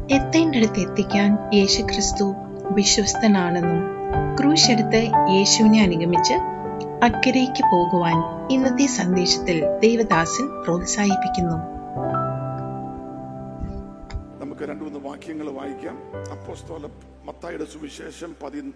എത്തേണ്ടടുത്ത് എത്തിക്കാൻ യേശുക്രിസ്തു വിശ്വസ്തനാണെന്നും ക്രൂശെടുത്ത് യേശുവിനെ അനുഗമിച്ച് അക്കരയ്ക്ക് പോകുവാൻ ഇന്നത്തെ സന്ദേശത്തിൽ ദേവദാസൻ പ്രോത്സാഹിപ്പിക്കുന്നു. നമുക്ക് 2-3 വാക്യങ്ങൾ വായിക്കാം. അപ്പോസ്തല മത്തായിയുടെ സുവിശേഷം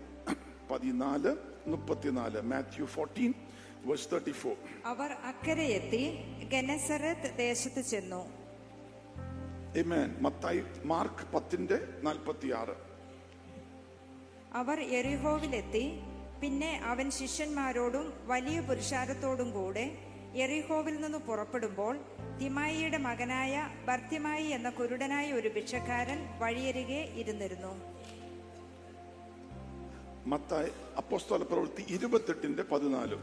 14:34. മാത്യു 14:34. അവർ അക്കരയെത്തി ഗെനസറത്ത് ദേശത്ത് ചെന്നു. ആമേൻ. മത്തായി മാർക്ക് 10:46. അവർ യെരിഹോവിലെത്തി. പിന്നെ അവൻ ശിഷ്യന്മാരോടും വലിയ പുരുഷാരത്തോടും കൂടെ യെരിഹോവിൽ നിന്ന് പുറപ്പെടുമ്പോൾ തിമായിയുടെ മകനായ ബർത്തിമായി എന്ന കുരുടനായ ഒരു ഭിക്ഷക്കാരൻ വഴിയരികെ ഇരുന്നിരുന്നു. മത്തായി അപ്പോസ്തല പ്രവൃത്തി 28:14.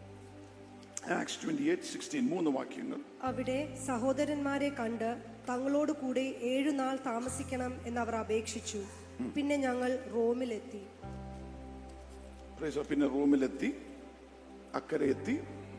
Acts 28:16. 3 വാക്യങ്ങൾ. അവിടെ സഹോദരന്മാരെ കണ്ട് തങ്ങളോട് കൂടെ 7 നാൾ താമസിക്കണം എന്നവർ അപേക്ഷിച്ചു. പിന്നെ ഞങ്ങൾ റോമിലെത്തി. പിന്നെ റോമിലെത്തി, അക്കരയെത്തി,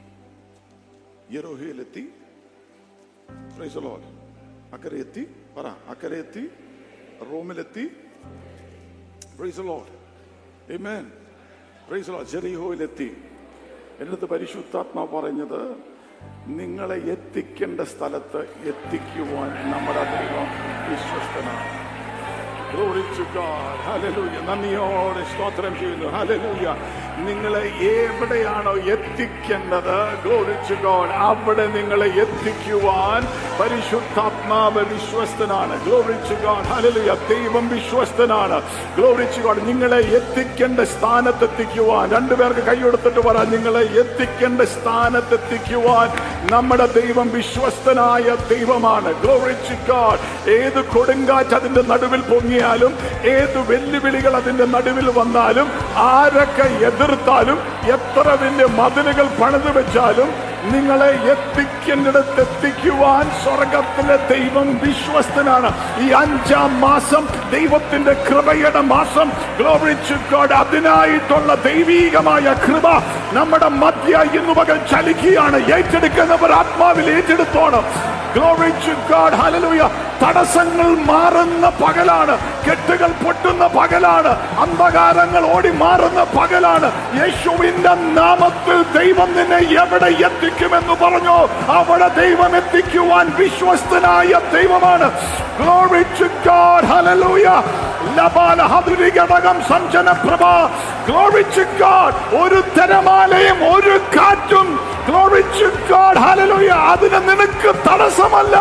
യെരിഹോയിലെത്തി. Praise the Lord. അക്കരയെത്തി, പറ, അക്കരയെത്തി, റോമിലെത്തി. Praise the Lord. ആമേൻ. Praise the Lord. യെരിഹോയിലെത്തി. എന്നിട്ട് പരിശുദ്ധാത്മാവ് പറഞ്ഞത്, നിങ്ങളെ എത്തിക്കേണ്ട സ്ഥലത്ത് എത്തിക്കുവാൻ നമ്മുടെ ദൈവം വിശ്വസ്തനാണ്. Glory to God. Hallelujah. നന്ദിയോടെ സ്തോത്രം ചെയ്യുന്നു. Hallelujah. നിങ്ങളെ എവിടെയാണോ എത്തിക്കേണ്ടത്, Glory to God, അവിടെ നിങ്ങളെ എത്തിക്കുവാൻ പരിശുദ്ധാത്മാവ് വിശ്വസ്തനാണ്. Glory to God. Hallelujah. ദൈവം വിശ്വസ്തനാണ്. Glory to God. നിങ്ങളെ എത്തിക്കേണ്ട സ്ഥാനത്തെത്തിക്കുവാൻ, 2 പേർക്ക് കൈയെടുത്തിട്ട് പറ, നിങ്ങളെ എത്തിക്കേണ്ട സ്ഥാനത്തെത്തിക്കുവാൻ നമ്മുടെ ദൈവം വിശ്വസ്തനായ ദൈവമാണ്. Glory to God. ഏത് കൊടുങ്കാറ്റ് അതിന്റെ നടുവിൽ പൊങ്ങിയാലും, ഏത് വെല്ലുവിളികൾ അതിന്റെ നടുവിൽ വന്നാലും, ആരൊക്കെ എതിർത്താലും, എത്ര വലിയ മതിലുകൾ പണിതു വെച്ചാലും, നിങ്ങളെ എത്തിക്കേണ്ടിടത്ത് എത്തിക്കുവാൻ സ്വർഗത്തിലെ ദൈവം വിശ്വസ്തനാണ്. ഈ 5-ാം മാസം ദൈവത്തിന്റെ കൃപയുടെ മാസം. Glory to God. അതിനായിട്ടുള്ള ദൈവീകമായ കൃപ നമ്മുടെ മധ്യ ഇന്നു പകൽ ചലിക്കുകയാണ്. ഏറ്റെടുക്കുന്നവർ ആത്മാവിൽ ഏറ്റെടുത്തോണം. Glory to God. Hallelujah. തടസ്സങ്ങൾ മാറുന്ന പകലാണ്, കെട്ടുകൾ പൊട്ടുന്ന പകലാണ്, അന്ധകാരങ്ങൾ ഓടി മാറുന്ന പകലാണ്. യേശുവിന്റെ നാമത്തിൽ ദൈവം നിന്നെ എവിടെ എത്തിക്കുമെന്ന് പറഞ്ഞു, അവിടെ ദൈവം എത്തിക്കുവാൻ വിശ്വസ്തനായ ദൈവമാണ്. Glory to God. Hallelujah. ലബാല ഹദുരികടകം സഞ്ചനപ്രഭ. Glory to God. ഒരു തിരമാലയും ഒരു കാറ്റും, Glory to God. Hallelujah, അതിന് നിനക്ക് തടസ്സമല്ല.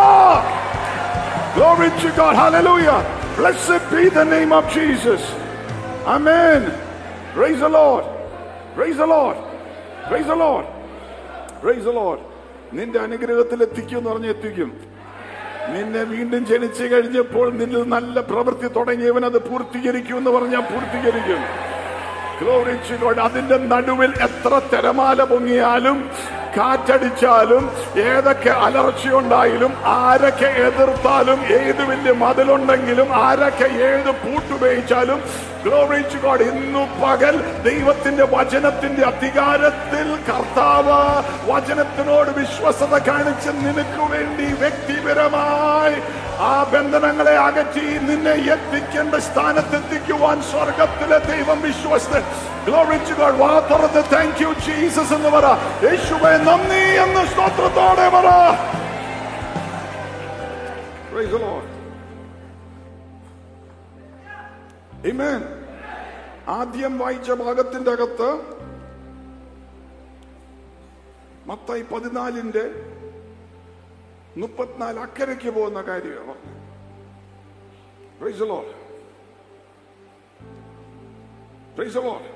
Glory to God. Hallelujah. Blessed be the name of Jesus. Amen. Praise the Lord. Praise the Lord. Praise the Lord. Praise the Lord. നിന്റെ അനുഗ്രഹത്തിൽ എത്തിക്കും എന്ന് പറഞ്ഞ് എത്തിക്കും. നിന്നെ വീണ്ടും ജനിച്ചു കഴിഞ്ഞപ്പോൾ നിന്നിൽ നല്ല പ്രവൃത്തി തുടങ്ങിയവൻ അത് പൂർത്തീകരിക്കും എന്ന് പറഞ്ഞാൽ പൂർത്തീകരിക്കും. Glory to God. അതിന്റെ നടുവിൽ എത്ര തിരമാല പൊങ്ങിയാലും, കാറ്റടിച്ചാലും, ഏതൊക്കെ അലർച്ചയുണ്ടായാലും, ആരൊക്കെ എതിർത്താലും, ഏത് വലിയ മതിലുണ്ടെങ്കിലും, ആരൊക്കെ ഏത് പൂട്ടുപയോഗിച്ചാലും, Glory to God. ഇന്നു പകൽ ദൈവത്തിന്റെ വചനത്തിന്റെ അധികാരത്തിൽ കർത്താവ് വചനത്തിനോട് വിശ്വസത കാണിച്ച് നിനക്ക് വേണ്ടി വ്യക്തിപരമായി ആ ബന്ധനങ്ങളെ അകറ്റി നിന്നെ എത്തിക്കേണ്ട സ്ഥാനത്തെത്തിക്കുവാൻ സ്വർഗത്തിലെ ദൈവം വിശ്വസ്തൻ. Glory to God. വാ തുറന്ന് താങ്ക് യു ജീസസ് എന്ന് പറ. യേശുവേ നന്ദി എന്ന് സ്തോത്രത്തോടെ പറ. Praise the Lord. Amen. ആദ്യം വായിച്ച ഭാഗത്തിന്റെ അകത്ത് മത്തായി 14:34 അക്കരയ്ക്ക് പോകുന്ന കാര്യമാണ്. Praise the Lord. Praise the Lord.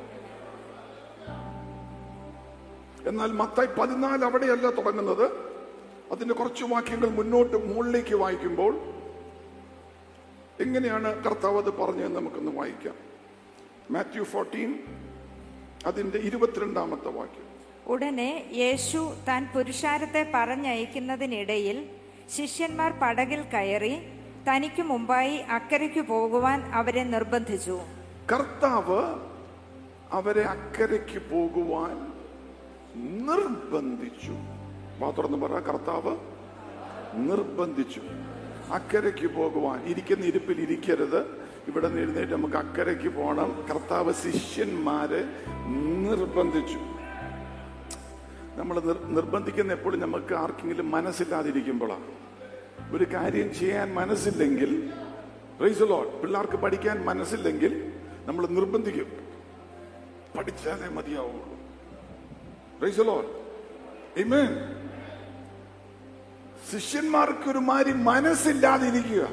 എന്നാൽ മത്തായി 14 അവിടെയല്ല തുടങ്ങുന്നത്. അതിന്റെ കുറച്ച് വാക്യങ്ങൾ മുന്നോട്ട് മുകളിലേക്ക് വായിക്കുമ്പോൾ എങ്ങനെയാണ് കർത്താവ് അത് പറഞ്ഞതെന്ന് നമുക്കൊന്ന് വായിക്കാം. മാത്യു 14 അതിന്റെ 22-ാമത്തെ വാക്യം. ഉടനെ യേശു താൻ പുരുഷാരത്തെ പറഞ്ഞയക്കുന്നതിനിടയിൽ ശിഷ്യന്മാർ പടകിൽ കയറി തനിക്ക് മുമ്പായി അക്കരയ്ക്ക് പോകുവാൻ അവരെ നിർബന്ധിച്ചു. കർത്താവ് അവരെ അക്കരയ്ക്ക് പോകുവാൻ നിർബന്ധിച്ചു. മാത്രം പറ, കർത്താവ് നിർബന്ധിച്ചു. അക്കരയ്ക്ക് പോകുവാൻ. ഇരിക്കുന്ന ഇരിപ്പിൽ ഇരിക്കരുത്. ഇവിടെ നിന്ന് എഴുന്നേറ്റ് നമുക്ക് അക്കരയ്ക്ക് പോകണം. കർത്താവ് ശിഷ്യന്മാരെ നിർബന്ധിച്ചു. നമ്മൾ നിർബന്ധിക്കുന്ന എപ്പോഴും നമുക്ക് ആർക്കെങ്കിലും മനസ്സില്ലാതിരിക്കുമ്പോഴാണ്. ഒരു കാര്യം ചെയ്യാൻ മനസ്സില്ലെങ്കിൽ, പ്രൈസ് ദി ലോർഡ്, പിള്ളേർക്ക് പഠിക്കാൻ മനസ്സില്ലെങ്കിൽ നമ്മൾ നിർബന്ധിക്കും, പഠിച്ചാലേ മതിയാവുള്ളൂ. പ്രൈസ് ദി ലോർഡ്, ആമേൻ. ശിഷ്യന്മാർക്ക് ഒരുമാതിരി മനസ്സില്ലാതിരിക്കുക,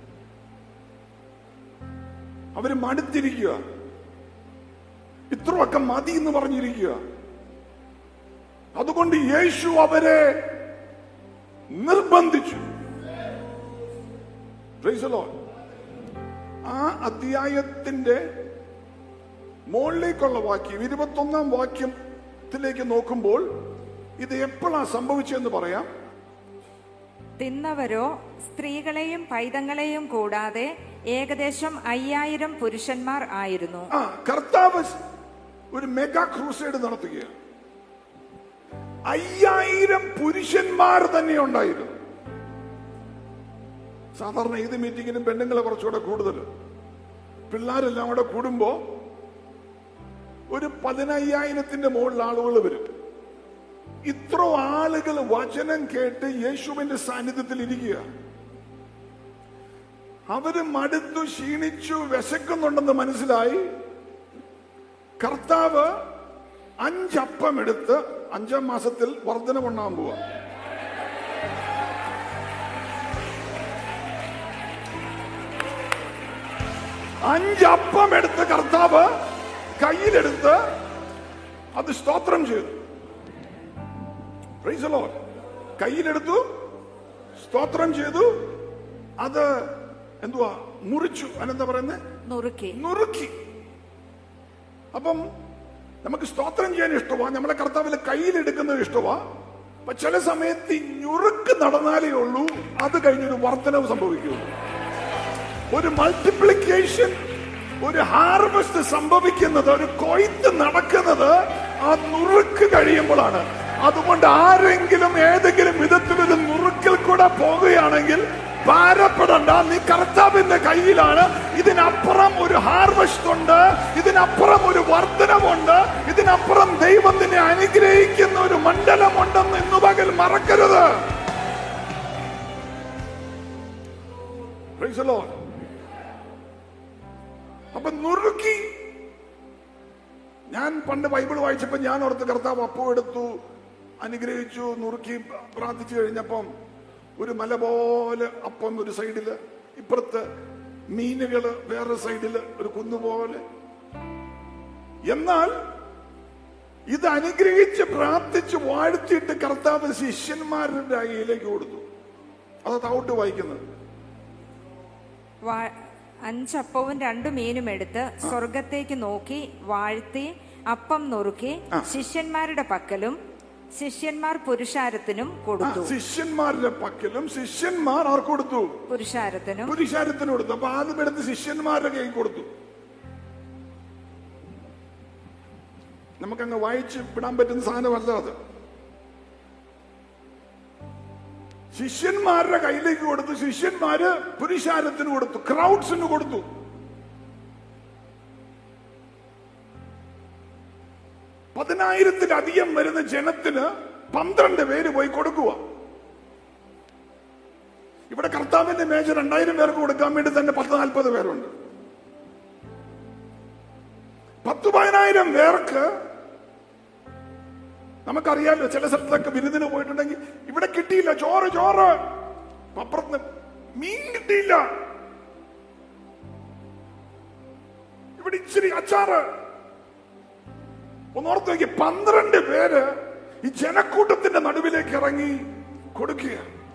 അവര് മടുത്തിരിക്കുക, ഇത്രയൊക്കെ മതി എന്ന് പറഞ്ഞിരിക്കുക. അതുകൊണ്ട് യേശു അവരെ നിർബന്ധിച്ചു. Praise the Lord. ആ അധ്യായത്തിന്റെ മുകളിലേക്കുള്ള വാക്യം 21-ാം വാക്യത്തിലേക്ക് നോക്കുമ്പോൾ ഇത് എപ്പോഴാണ് സംഭവിച്ചതെന്ന് പറയാം. തിന്നവരോ സ്ത്രീകളെയും പൈതങ്ങളെയും കൂടാതെ ഏകദേശം 5000 പുരുഷന്മാർ ആയിരുന്നു. കർത്താവ് ഒരു മെഗാ ക്രൂസൈഡ് നടത്തുകയാണ്. 5000 പുരുഷന്മാർ തന്നെ ഉണ്ടായിരുന്നു. സാധാരണ ഏത് മീറ്റിങ്ങിനും പെണ്ണുങ്ങളെ കുറച്ചുകൂടെ കൂടുതൽ, പിള്ളേരെല്ലാം കൂടെ കൂടുമ്പോ ഒരു 15,000-ന്റെ മുകളിൽ ആളുകൾ വരും. ഇത്ര ആളുകൾ വചനം കേട്ട് യേശുവിന്റെ സാന്നിധ്യത്തിൽ ഇരിക്കുക. അവര് മടുത്തു, ക്ഷീണിച്ചു, വിശക്കുന്നുണ്ടെന്ന് മനസ്സിലായി. കർത്താവ് 5 അപ്പം എടുത്ത് 5-ാം മാസത്തിൽ വർധനമുണ്ടാകാൻ പോവാ. അഞ്ച് അപ്പം എടുത്ത് കർത്താവ് കയ്യിലെടുത്ത് അത് സ്തോത്രം ചെയ്തു. Price the Lord. കയ്യിലെടുത്തു, സ്തോത്രം ചെയ്തു, അത് എന്തുവാ മുറിച്ചു. അതെന്താ പറയുന്നത്? നുറുക്കി. അപ്പം നമുക്ക് സ്തോത്രം ചെയ്യാൻ ഇഷ്ടമാ, നമ്മളെ കർത്താവിലെ കയ്യിലെടുക്കുന്നത് ഇഷ്ടമാ. അപ്പൊ ചില സമയത്ത് ഈ ഞുറുക്ക് നടന്നാലേ ഉള്ളൂ അത് കഴിഞ്ഞൊരു വർധനവ് സംഭവിക്കുള്ളൂ. ഒരു മൾട്ടിപ്ലിക്കേഷൻ, ഒരു ഹാർവെസ്റ്റ് സംഭവിക്കുന്നത്, ഒരു കൊയ്ത്ത് നടക്കുന്നത് ആ നുറുക്ക് കഴിയുമ്പോഴാണ്. അതുകൊണ്ട് ആരെങ്കിലും ഏതെങ്കിലും വിധത്തിലൊരു നുറുക്കിൽ കൂടെ പോകുകയാണെങ്കിൽ ഭാരപ്പെടണ്ട, നീ കർത്താവിന്റെ കയ്യിലാണ്. ഇതിനപ്പുറം ഒരു ഹാർവെസ്റ്റ് ഉണ്ട്, ഇതിനപ്പുറം ഒരു വർധനമുണ്ട്, ഇതിനപ്പുറം ദൈവം നിന്നെ അനുഗ്രഹിക്കുന്ന ഒരു മണ്ഡലമുണ്ടെന്ന് ഇന്നു പകൽ മറക്കരുത്. Praise the Lord. അപ്പൊ നുറുക്കി. ഞാൻ പണ്ട് ബൈബിൾ വായിച്ചപ്പോ ഞാൻ ഓർത്ത് കർത്താവ് അപ്പം എടുത്തു, അനുഗ്രഹിച്ചു, നുറുക്കി പ്രാർത്ഥിച്ചു കഴിഞ്ഞപ്പം ഒരു മല പോലെ അപ്പം ഒരു സൈഡില്, ഇപ്പുറത്ത് മീനുകള് വേറെ സൈഡില്, ഒരു കുന്നുപോലെ. എന്നാൽ ഇത് അനുഗ്രഹിച്ച് പ്രാർത്ഥിച്ച് വാഴ്ത്തിയിട്ട് കർത്താവ് ശിഷ്യന്മാരുടെ കയ്യിലേക്ക് കൊടുത്തു. അത് താഴോട്ട് വായിക്കുന്നത്. 5 അപ്പവും 2 മീനും എടുത്ത് സ്വർഗത്തേക്ക് നോക്കി വാഴ്ത്തി അപ്പം നുറുക്കി ശിഷ്യന്മാരുടെ പക്കലും ശിഷ്യന്മാർ പുരുഷാരത്തിനും കൊടുത്തു. ശിഷ്യന്മാരുടെ പക്കലും ശിഷ്യന്മാർ ആർക്ക് കൊടുത്തു? പുരുഷാരത്തിനും കൊടുത്തു. അപ്പൊ ആദ്യം എടുത്ത് ശിഷ്യന്മാരുടെ കയ്യിൽ കൊടുത്തു. നമുക്കങ്ങ് വായിച്ച് വിടാൻ പറ്റുന്ന സാധനമല്ല അത്. ശിഷ്യന്മാരുടെ കയ്യിലേക്ക് കൊടുത്തു. ശിഷ്യന്മാര് പുരുഷാരത്തിന് കൊടുത്തു, ക്രൗഡ്സിന് കൊടുത്തു. പതിനായിരത്തിലധികം വരുന്ന ജനത്തിന് 12 പേര് പോയി കൊടുക്കുക. ഇവിടെ കർത്താവിന്റെ മേജർ 2000 പേർക്ക് കൊടുക്കാൻ വേണ്ടി തന്നെ 10-40 പേരുണ്ട്. 10,000-15,000 പേർക്ക് നമുക്കറിയാലോ, ചില സ്ഥലത്തൊക്കെ വിരുന്നിന് പോയിട്ടുണ്ടെങ്കിൽ ഇവിടെ കിട്ടിയില്ല ചോറ്, അപ്പുറത്ത് മീൻ കിട്ടിയില്ല, ഇവിടെ ഇച്ചിരി അച്ചാറ്. ഒന്നോർത്ത് നോക്കി, 12 പേര് ഈ ജനക്കൂട്ടത്തിന്റെ നടുവിലേക്ക് ഇറങ്ങി കൊടുക്കുക.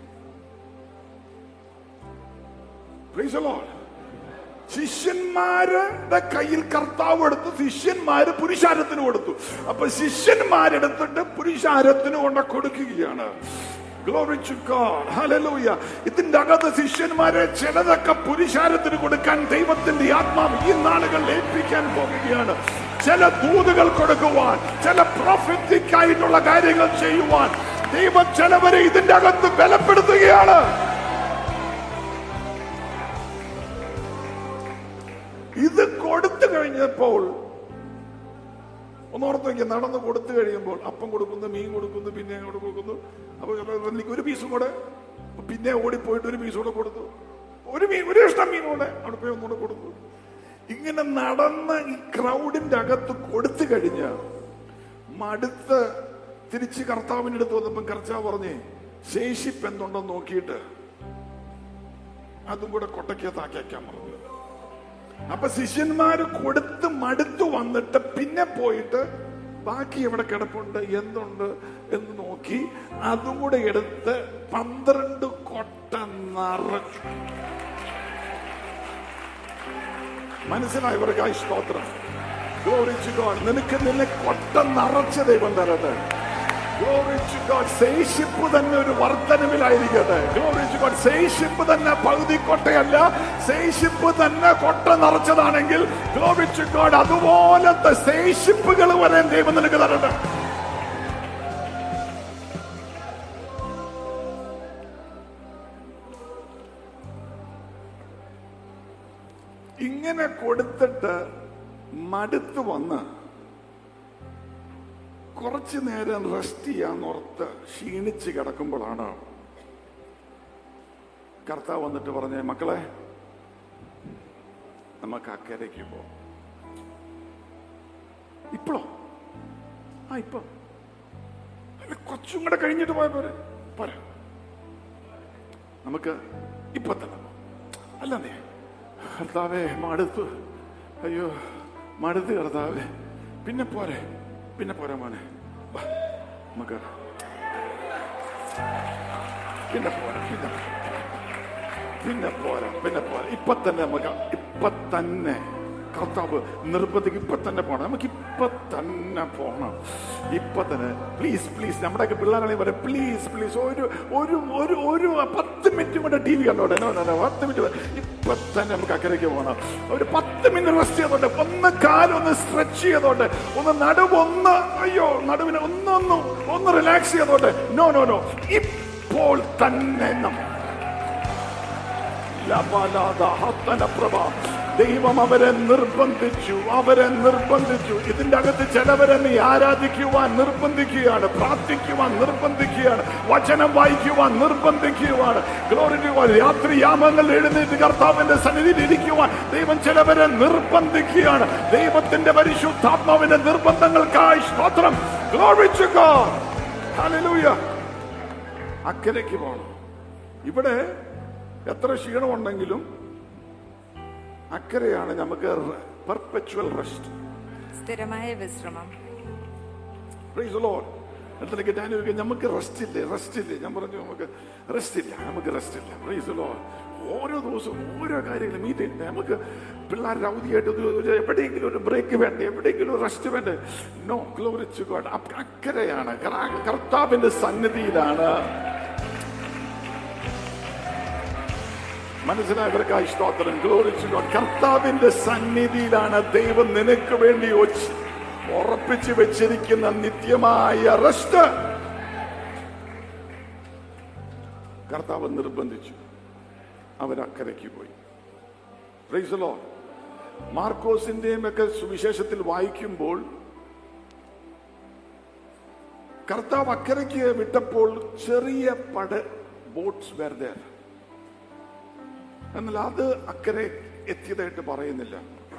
Praise the Lord. ശിഷ്യന്മാരുടെ കയ്യിൽ കർത്താവ് എടുത്തു, ശിഷ്യന്മാര് പുരുഷാരത്തിന് കൊടുത്തു. അപ്പൊ ശിഷ്യന്മാരെടുത്തിട്ട് പുരുഷാരത്തിന് കൊണ്ട് കൊടുക്കുകയാണ്. Glory to God. Hallelujah. ഇതിന്റെ അകത്ത് ശിഷ്യന്മാരെ ചിലതൊക്കെ പുരുഷാരത്തിന് കൊടുക്കാൻ ദൈവത്തിന്റെ ആത്മാവ് ഈ നാളുകളിൽ ഏൽപ്പിക്കാൻ പോകുകയാണ്. ചില ദൂതുകൾ കൊടുക്കുവാൻ, ചില പ്രൊഫറ്റിക് ആയിട്ടുള്ള കാര്യങ്ങൾ ചെയ്യുവാൻ ദൈവം ചിലവരെ ഇതിന്റെ അകത്ത് ബലപ്പെടുത്തുകയാണ്. ഇത് കൊടുത്തു കഴിഞ്ഞപ്പോൾ ഒന്നോർത്ത് നോക്കിയാൽ, നടന്ന് കൊടുത്തു കഴിയുമ്പോൾ അപ്പം കൊടുക്കുന്നു, മീൻ കൊടുക്കുന്നു, പിന്നെ അങ്ങോട്ട് കൊടുക്കുന്നു. അപ്പൊ എനിക്ക് ഒരു പീസും കൂടെ, പിന്നെ ഓടിപ്പോയിട്ട് ഒരു പീസ് കൂടെ കൊടുത്തു, ഒരു ഇഷ്ടം മീൻ കൂടെ അവിടെ പോയി ഒന്നുകൂടെ കൊടുത്തു. ഇങ്ങനെ നടന്ന് ഈ ക്രൗഡിന്റെ അകത്ത് കൊടുത്തു കഴിഞ്ഞ മടുത്ത് തിരിച്ച് കർത്താവിന്റെ അടുത്ത് വന്നപ്പം കർത്താവ് പറഞ്ഞേ, ശേഷിപ്പ് എന്തുണ്ടെന്ന് നോക്കിയിട്ട് അതും കൂടെ കൊട്ടയ്ക്കകത്താക്കിയാക്കാൻ പറഞ്ഞു. അപ്പൊ ശിഷ്യന്മാര് കൊടുത്ത് മടുത്തു വന്നിട്ട് പിന്നെ പോയിട്ട് ബാക്കി എവിടെ കിടപ്പുണ്ട്, എന്തുണ്ട് എന്ന് നോക്കി അതും കൂടെ എടുത്ത് 12 കൊട്ട നിറച്ചു. മനസ്സിലായവർക്കായി സ്തോത്രം. Glory to God. നിന്നെ കൊട്ട നിറച്ച ദൈവം തരട്ടെ. Glory to God. ശേഷിപ്പ് തന്നെ ഒരു വർധനവിലായിരിക്കട്ടെ. Glory to God. ശേഷിപ്പ് തന്നെ പകുതി കൊട്ടയല്ല, ശേഷിപ്പ് തന്നെ കൊട്ട നിറച്ചതാണെങ്കിൽ Glory to God, അതുപോലത്തെ ശേഷിപ്പുകൾ വരെ ദൈവം നിനക്ക് തരട്ടെ. ഇങ്ങനെ കൊടുത്തിട്ട് മടുത്ത് വന്ന് കുറച്ചു നേരം റെസ്റ്റ് ചെയ്യാന്നോർത്ത് ക്ഷീണിച്ച് കിടക്കുമ്പോഴാണ് കർത്താവ് വന്നിട്ട് പറഞ്ഞേ, മക്കളെ നമുക്ക് അക്കരയ്ക്ക് പോവാം. ഇപ്പോഴോ? ഇപ്പൊ കുറച്ചും കൂടെ കഴിഞ്ഞിട്ട് പോയ പോരാ, നമുക്ക് ഇപ്പൊ തന്നെ അല്ലേ? കർത്താവേ മടുത്തു, അയ്യോ മടുത്ത് കർത്താവേ, പിന്നെ പോരെ മോനെ, നമുക്ക് പിന്നെ പോരാ, ഇപ്പൊ തന്നെ കർത്താവ് നിർബന്ധിക്കും, ഇപ്പൊ തന്നെ പോണം, നമുക്ക് ഇപ്പൊ തന്നെ പോണം, ഇപ്പൊ തന്നെ. പ്ലീസ് നമ്മുടെയൊക്കെ പിള്ളേരാണെങ്കിൽ പറയാം, പ്ലീസ് ഒരു 10 മിനിറ്റ് കൊണ്ട് TV കണ്ടോട്ടെ, 10 മിനിറ്റ്, ഇപ്പൊ തന്നെ നമുക്ക് അക്കരയ്ക്ക് പോകണം. ഒരു 10 മിനിറ്റ് റെസ്റ്റ് ചെയ്തോട്ടെ, ഒന്ന് കാലൊന്ന് സ്ട്രെച്ച് ചെയ്തോട്ടെ, ഒന്ന് നടുവിനെ ഒന്ന് റിലാക്സ് ചെയ്തോട്ടെ. നോ ഇപ്പോൾ തന്നെ ദൈവം അവരെ നിർബന്ധിച്ചു. ഇതിന്റെ അകത്ത് ചിലവരെ നീ ആരാധിക്കുവാൻ നിർബന്ധിക്കുകയാണ്, പ്രാർത്ഥിക്കുവാൻ നിർബന്ധിക്കുകയാണ്, വചനം വായിക്കുവാൻ നിർബന്ധിക്കുകയാണ്. Glory to God. രാത്രിയാമങ്ങൾ എഴുന്നേറ്റ് കർത്താവിന്റെ സന്നിധിയിൽ ഇരിക്കുവാൻ ദൈവം ചിലവരെ നിർബന്ധിക്കുകയാണ്. ദൈവത്തിന്റെ പരിശുദ്ധാത്മാവിന്റെ നിർബന്ധങ്ങൾക്കായി സ്തോത്രം. Glory to God. ഹല്ലേലൂയ. അക്കരയ്ക്ക് പോകണം. ഇവിടെ എത്ര ക്ഷീണമുണ്ടെങ്കിലും അക്കരയാണ് നമുക്ക് പെർപെച്വൽ റെസ്റ്റ്, സ്ഥിരമായ വിശ്രമം. Praise the Lord. നമുക്ക് റെസ്റ്റ് ഇല്ലേ? ഞാൻ പറഞ്ഞു നമുക്ക് റെസ്റ്റ് ഇല്ല. Praise the Lord. ഓരോ ദിവസവും ഓരോ കാര്യങ്ങൾ മീറ്റിംഗ്. നമുക്ക് പിള്ളേരുടെ അവധിയായിട്ട് എവിടെയെങ്കിലും ഒരു ബ്രേക്ക് വേണ്ടേ, എവിടെയെങ്കിലും റെസ്റ്റ് വേണ്ടേ? നോ. Glory to God. അക്കരയാണ്, കർത്താവിന്റെ സന്നിധിയിലാണ്. മനസ്സിലായവർക്കായി സ്തോത്രം. Glory to God. കർത്താവിന്റെ സന്നിധിയിലാണ് ദൈവം നിനക്ക് വേണ്ടി ഉറപ്പിച്ചു വെച്ചിരിക്കുന്ന നിത്യമായ റെസ്റ്റ്. കർത്താവ് നിർബന്ധിച്ചു, അവരക്കരയ്ക്ക് പോയി. Price the Lord. മാർക്കോസിന്റെയും ഒക്കെ സുവിശേഷത്തിൽ വായിക്കുമ്പോൾ കർത്താവ് അക്കരയ്ക്ക് വിട്ടപ്പോൾ ചെറിയ ബോട്ട്സ് were there. എന്നാൽ അത് അക്കരെ എത്തിയതായിട്ട് പറയുന്നില്ല.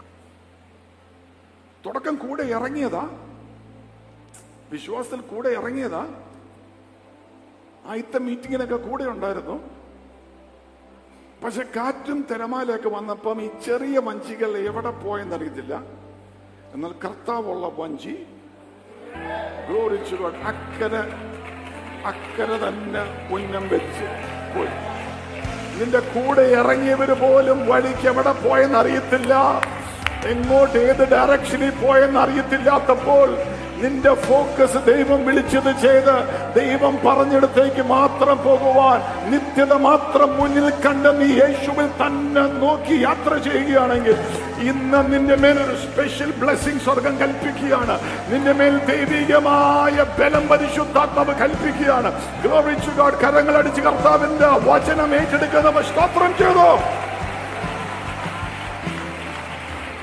തുടക്കം കൂടെ ഇറങ്ങിയതാ, വിശ്വാസത്തിൽ കൂടെ ഇറങ്ങിയതാ. ആദ്യത്തെ മീറ്റിങ്ങിനൊക്കെ കൂടെ ഉണ്ടായിരുന്നു. പക്ഷെ കാറ്റും തിരമാലയൊക്കെ വന്നപ്പം ഈ ചെറിയ വഞ്ചികൾ എവിടെ പോയെന്നറിയത്തില്ല. എന്നാൽ കർത്താവുള്ള വഞ്ചി ഗ്ലോറി ടു ഗോഡ് അക്കരെ തന്നെ ഉന്നം വെച്ച് പോയി. നിന്റെ കൂടെ ഇറങ്ങിയവര് പോലും വഴിക്ക് എവിടെ പോയെന്നറിയത്തില്ല, എങ്ങോട്ട് ഏത് ഡയറക്ഷനിൽ പോയെന്നറിയത്തില്ലാത്തപ്പോൾ നിന്റെ ഫോക്കസ് ദൈവം വിളിച്ചത് ചെയ്ത് ദൈവം പറഞ്ഞിടത്തേക്ക് മാത്രം പോകുവാൻ, നിത്യത മാത്രം മുന്നിൽ കണ്ട് നീ യേശുവിൽ തന്നെ നോക്കി യാത്ര ചെയ്യുകയാണെങ്കിൽ ഇന്ന് നിന്റെ മേൽ ഒരു സ്പെഷ്യൽ ബ്ലെസ്സിംഗ് സ്വർഗം കൽപ്പിക്കുകയാണ്. നിന്റെ മേൽ ദൈവികമായ ബലം പരിശുദ്ധാത്മാവ് കൽപ്പിക്കുകയാണ്. Glory to God. കരങ്ങളടിച്ച് കർത്താവിന്റെ വചനം ഏറ്റെടുക്കുന്നവർ സ്തോത്രം ചെയ്തു.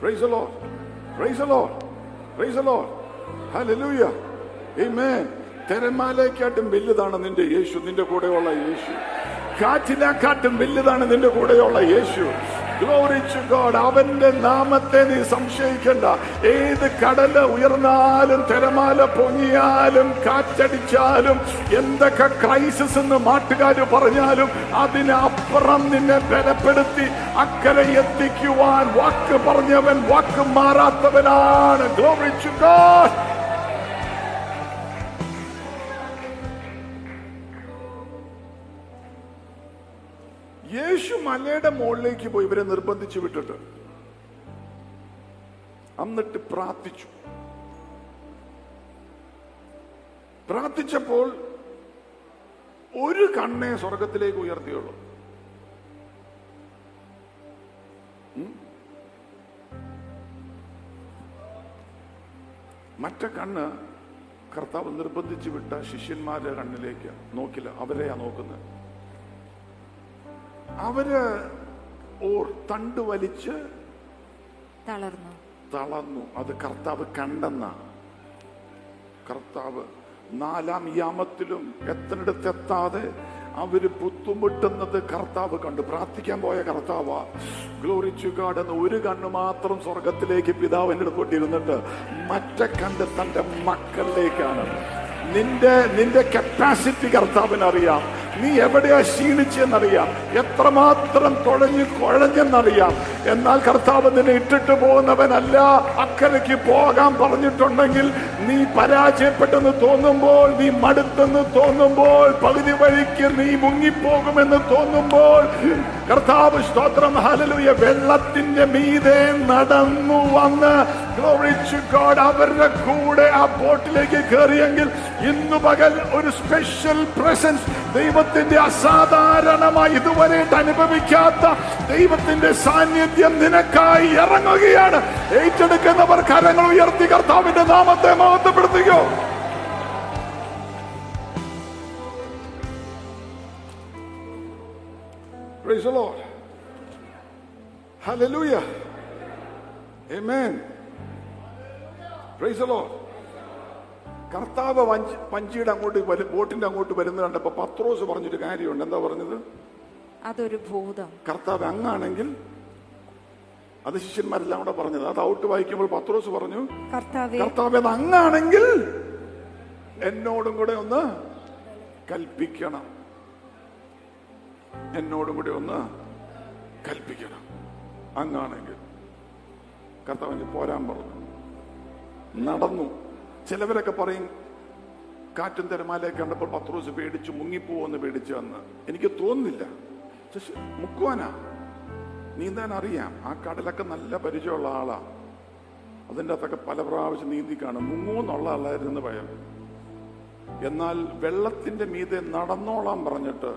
Praise the Lord. Praise the Lord. Praise the Lord. Hallelujah. Amen. തിരമാലയെക്കാട്ടും വലുതാണ് നിന്റെ യേശു, നിന്റെ കൂടെയുള്ള യേശു. കാറ്റിനെക്കാട്ടും വലുതാണ് നിന്റെ കൂടെയുള്ള യേശു. Glory to God. അവന്റെ നാമത്തെ നീ സംശയിക്കണ്ട. ഏത് കടല് ഉയർന്നാലും തിരമാല പൊങ്ങിയാലും കാറ്റടിച്ചാലും എന്തൊക്കെ ക്രൈസിസ് എന്ന് നാട്ടുകാര് പറഞ്ഞാലും അതിനപ്പുറം നിന്നെ ബലപ്പെടുത്തി അക്കരെ എത്തിക്കുവാൻ വാക്ക് പറഞ്ഞവൻ വാക്ക് മാറാത്തവനാണ്. Glory to God. യേശു മലയുടെ മുകളിലേക്ക് പോയി ഇവരെ നിർബന്ധിച്ചു വിട്ടിട്ട് എന്നിട്ട് പ്രാർത്ഥിച്ചു. പ്രാർത്ഥിച്ചപ്പോൾ ഒരു കണ്ണേ സ്വർഗത്തിലേക്ക് ഉയർത്തിയുള്ളൂ. മറ്റേ കണ്ണ് കർത്താവ് നിർബന്ധിച്ചു വിട്ട ശിഷ്യന്മാരുടെ കണ്ണിലേക്ക് നോക്കില്ല, അവരെയാ നോക്കുന്നത്. അവര് തണ്ട് വലിച്ച് തളർന്നു. അത് കർത്താവ് കണ്ടെന്ന. കർത്താവ് 4-ാം യാമത്തിലും എത്തനിടത്തെത്താതെ അവര് പുത്തുമുട്ടുന്നത് കർത്താവ് കണ്ടു. പ്രാർത്ഥിക്കാൻ പോയ കർത്താവാ. ഗ്ലോറി ടു ഗോഡ് എന്ന് ഒരു കണ്ണ് മാത്രം സ്വർഗത്തിലേക്ക് പിതാവിന്റെ അടുത്തോട്ടിരുന്നിട്ട് മറ്റേ കണ്ട് തന്റെ മക്കളിലേക്കാണ്. നിന്റെ കപ്പാസിറ്റി കർത്താവിനറിയാം. നീ എവിടെയാ ക്ഷീണിച്ചെന്നറിയാം, എത്രമാത്രം കുഴഞ്ഞെന്നറിയാം. എന്നാൽ കർത്താവ് നിന്നെ ഇട്ടിട്ട് പോകുന്നവനല്ല. അക്കരയ്ക്ക് പോകാൻ പറഞ്ഞിട്ടുണ്ടെങ്കിൽ നീ പരാജയപ്പെട്ടെന്ന് തോന്നുമ്പോൾ, നീ മടുത്തെന്ന് തോന്നുമ്പോൾ, പകുതി വഴിക്ക് നീ മുങ്ങിപ്പോകുമെന്ന് തോന്നുമ്പോൾ കർത്താവ് സ്തോത്രം ഹല്ലേലൂയ വെള്ളത്തിന്റെ മീതെ നടന്നു വന്ന് ഗ്ലോറി ടു ഗോഡ് അവരുടെ കൂടെ ആ ബോട്ടിലേക്ക് കയറിയെങ്കിൽ ഇന്നു പകൽ ഒരു സ്പെഷ്യൽ പ്രസൻസ്, ദൈവത്തിന്റെ അസാധാരണമായി ഇതുവരെയായിട്ട് അനുഭവിക്കാത്ത ദൈവത്തിന്റെ സാന്നിധ്യം നിനക്കായി ഇറങ്ങുകയാണ്. ഏറ്റെടുക്കുന്നവർ കരങ്ങൾ ഉയർത്തി കർത്താവിന്റെ നാമത്തെ മഹത്വപ്പെടുത്തുകയോ. Praise the Lord. Hallelujah. Amen. Praise the Lord. കർത്താവ് വഞ്ചിയുടെ അങ്ങോട്ട് ബോട്ടിന്റെ അങ്ങോട്ട് വരുന്നത് കണ്ടപ്പോ പത്രോസ് പറഞ്ഞൊരു കാര്യമുണ്ട്. എന്താ പറഞ്ഞത്? അതൊരു ഭൂതം. കർത്താവ് അങ്ങാണെങ്കിൽ, അത് ശിഷ്യന്മാരെല്ലാം കൂടെ പറഞ്ഞത്. അത് ഔട്ട് വായിക്കുമ്പോൾ പത്രോസ് പറഞ്ഞു, കർത്താവ് അത് അങ്ങാണെങ്കിൽ എന്നോടും കൂടെ ഒന്ന് കൽപ്പിക്കണം. എന്നോടും കൂടെ ഒന്ന് കൽപ്പിക്കണം. അങ്ങാണെങ്കിൽ കർത്താവിന് പോരാൻ പറഞ്ഞു. നടന്നു. ചിലവരൊക്കെ പറയും കാറ്റും തിരമാലയൊക്കെ കണ്ടപ്പോൾ പത്രോസ് പേടിച്ചു, മുങ്ങിപ്പോവെന്ന് പേടിച്ചു എന്ന്. എനിക്ക് തോന്നുന്നില്ല. മുക്കുവാനാ, നീന്താൻ അറിയാം. ആ കടലൊക്കെ നല്ല പരിചയമുള്ള ആളാ. അതിൻ്റെ അകത്തൊക്കെ പല പ്രാവശ്യം നീന്തി കാണും. മുങ്ങൂന്നുള്ള ആളായിരുന്നു ഭയം. എന്നാൽ വെള്ളത്തിന്റെ മീതെ നടന്നോളാൻ പറഞ്ഞിട്ട്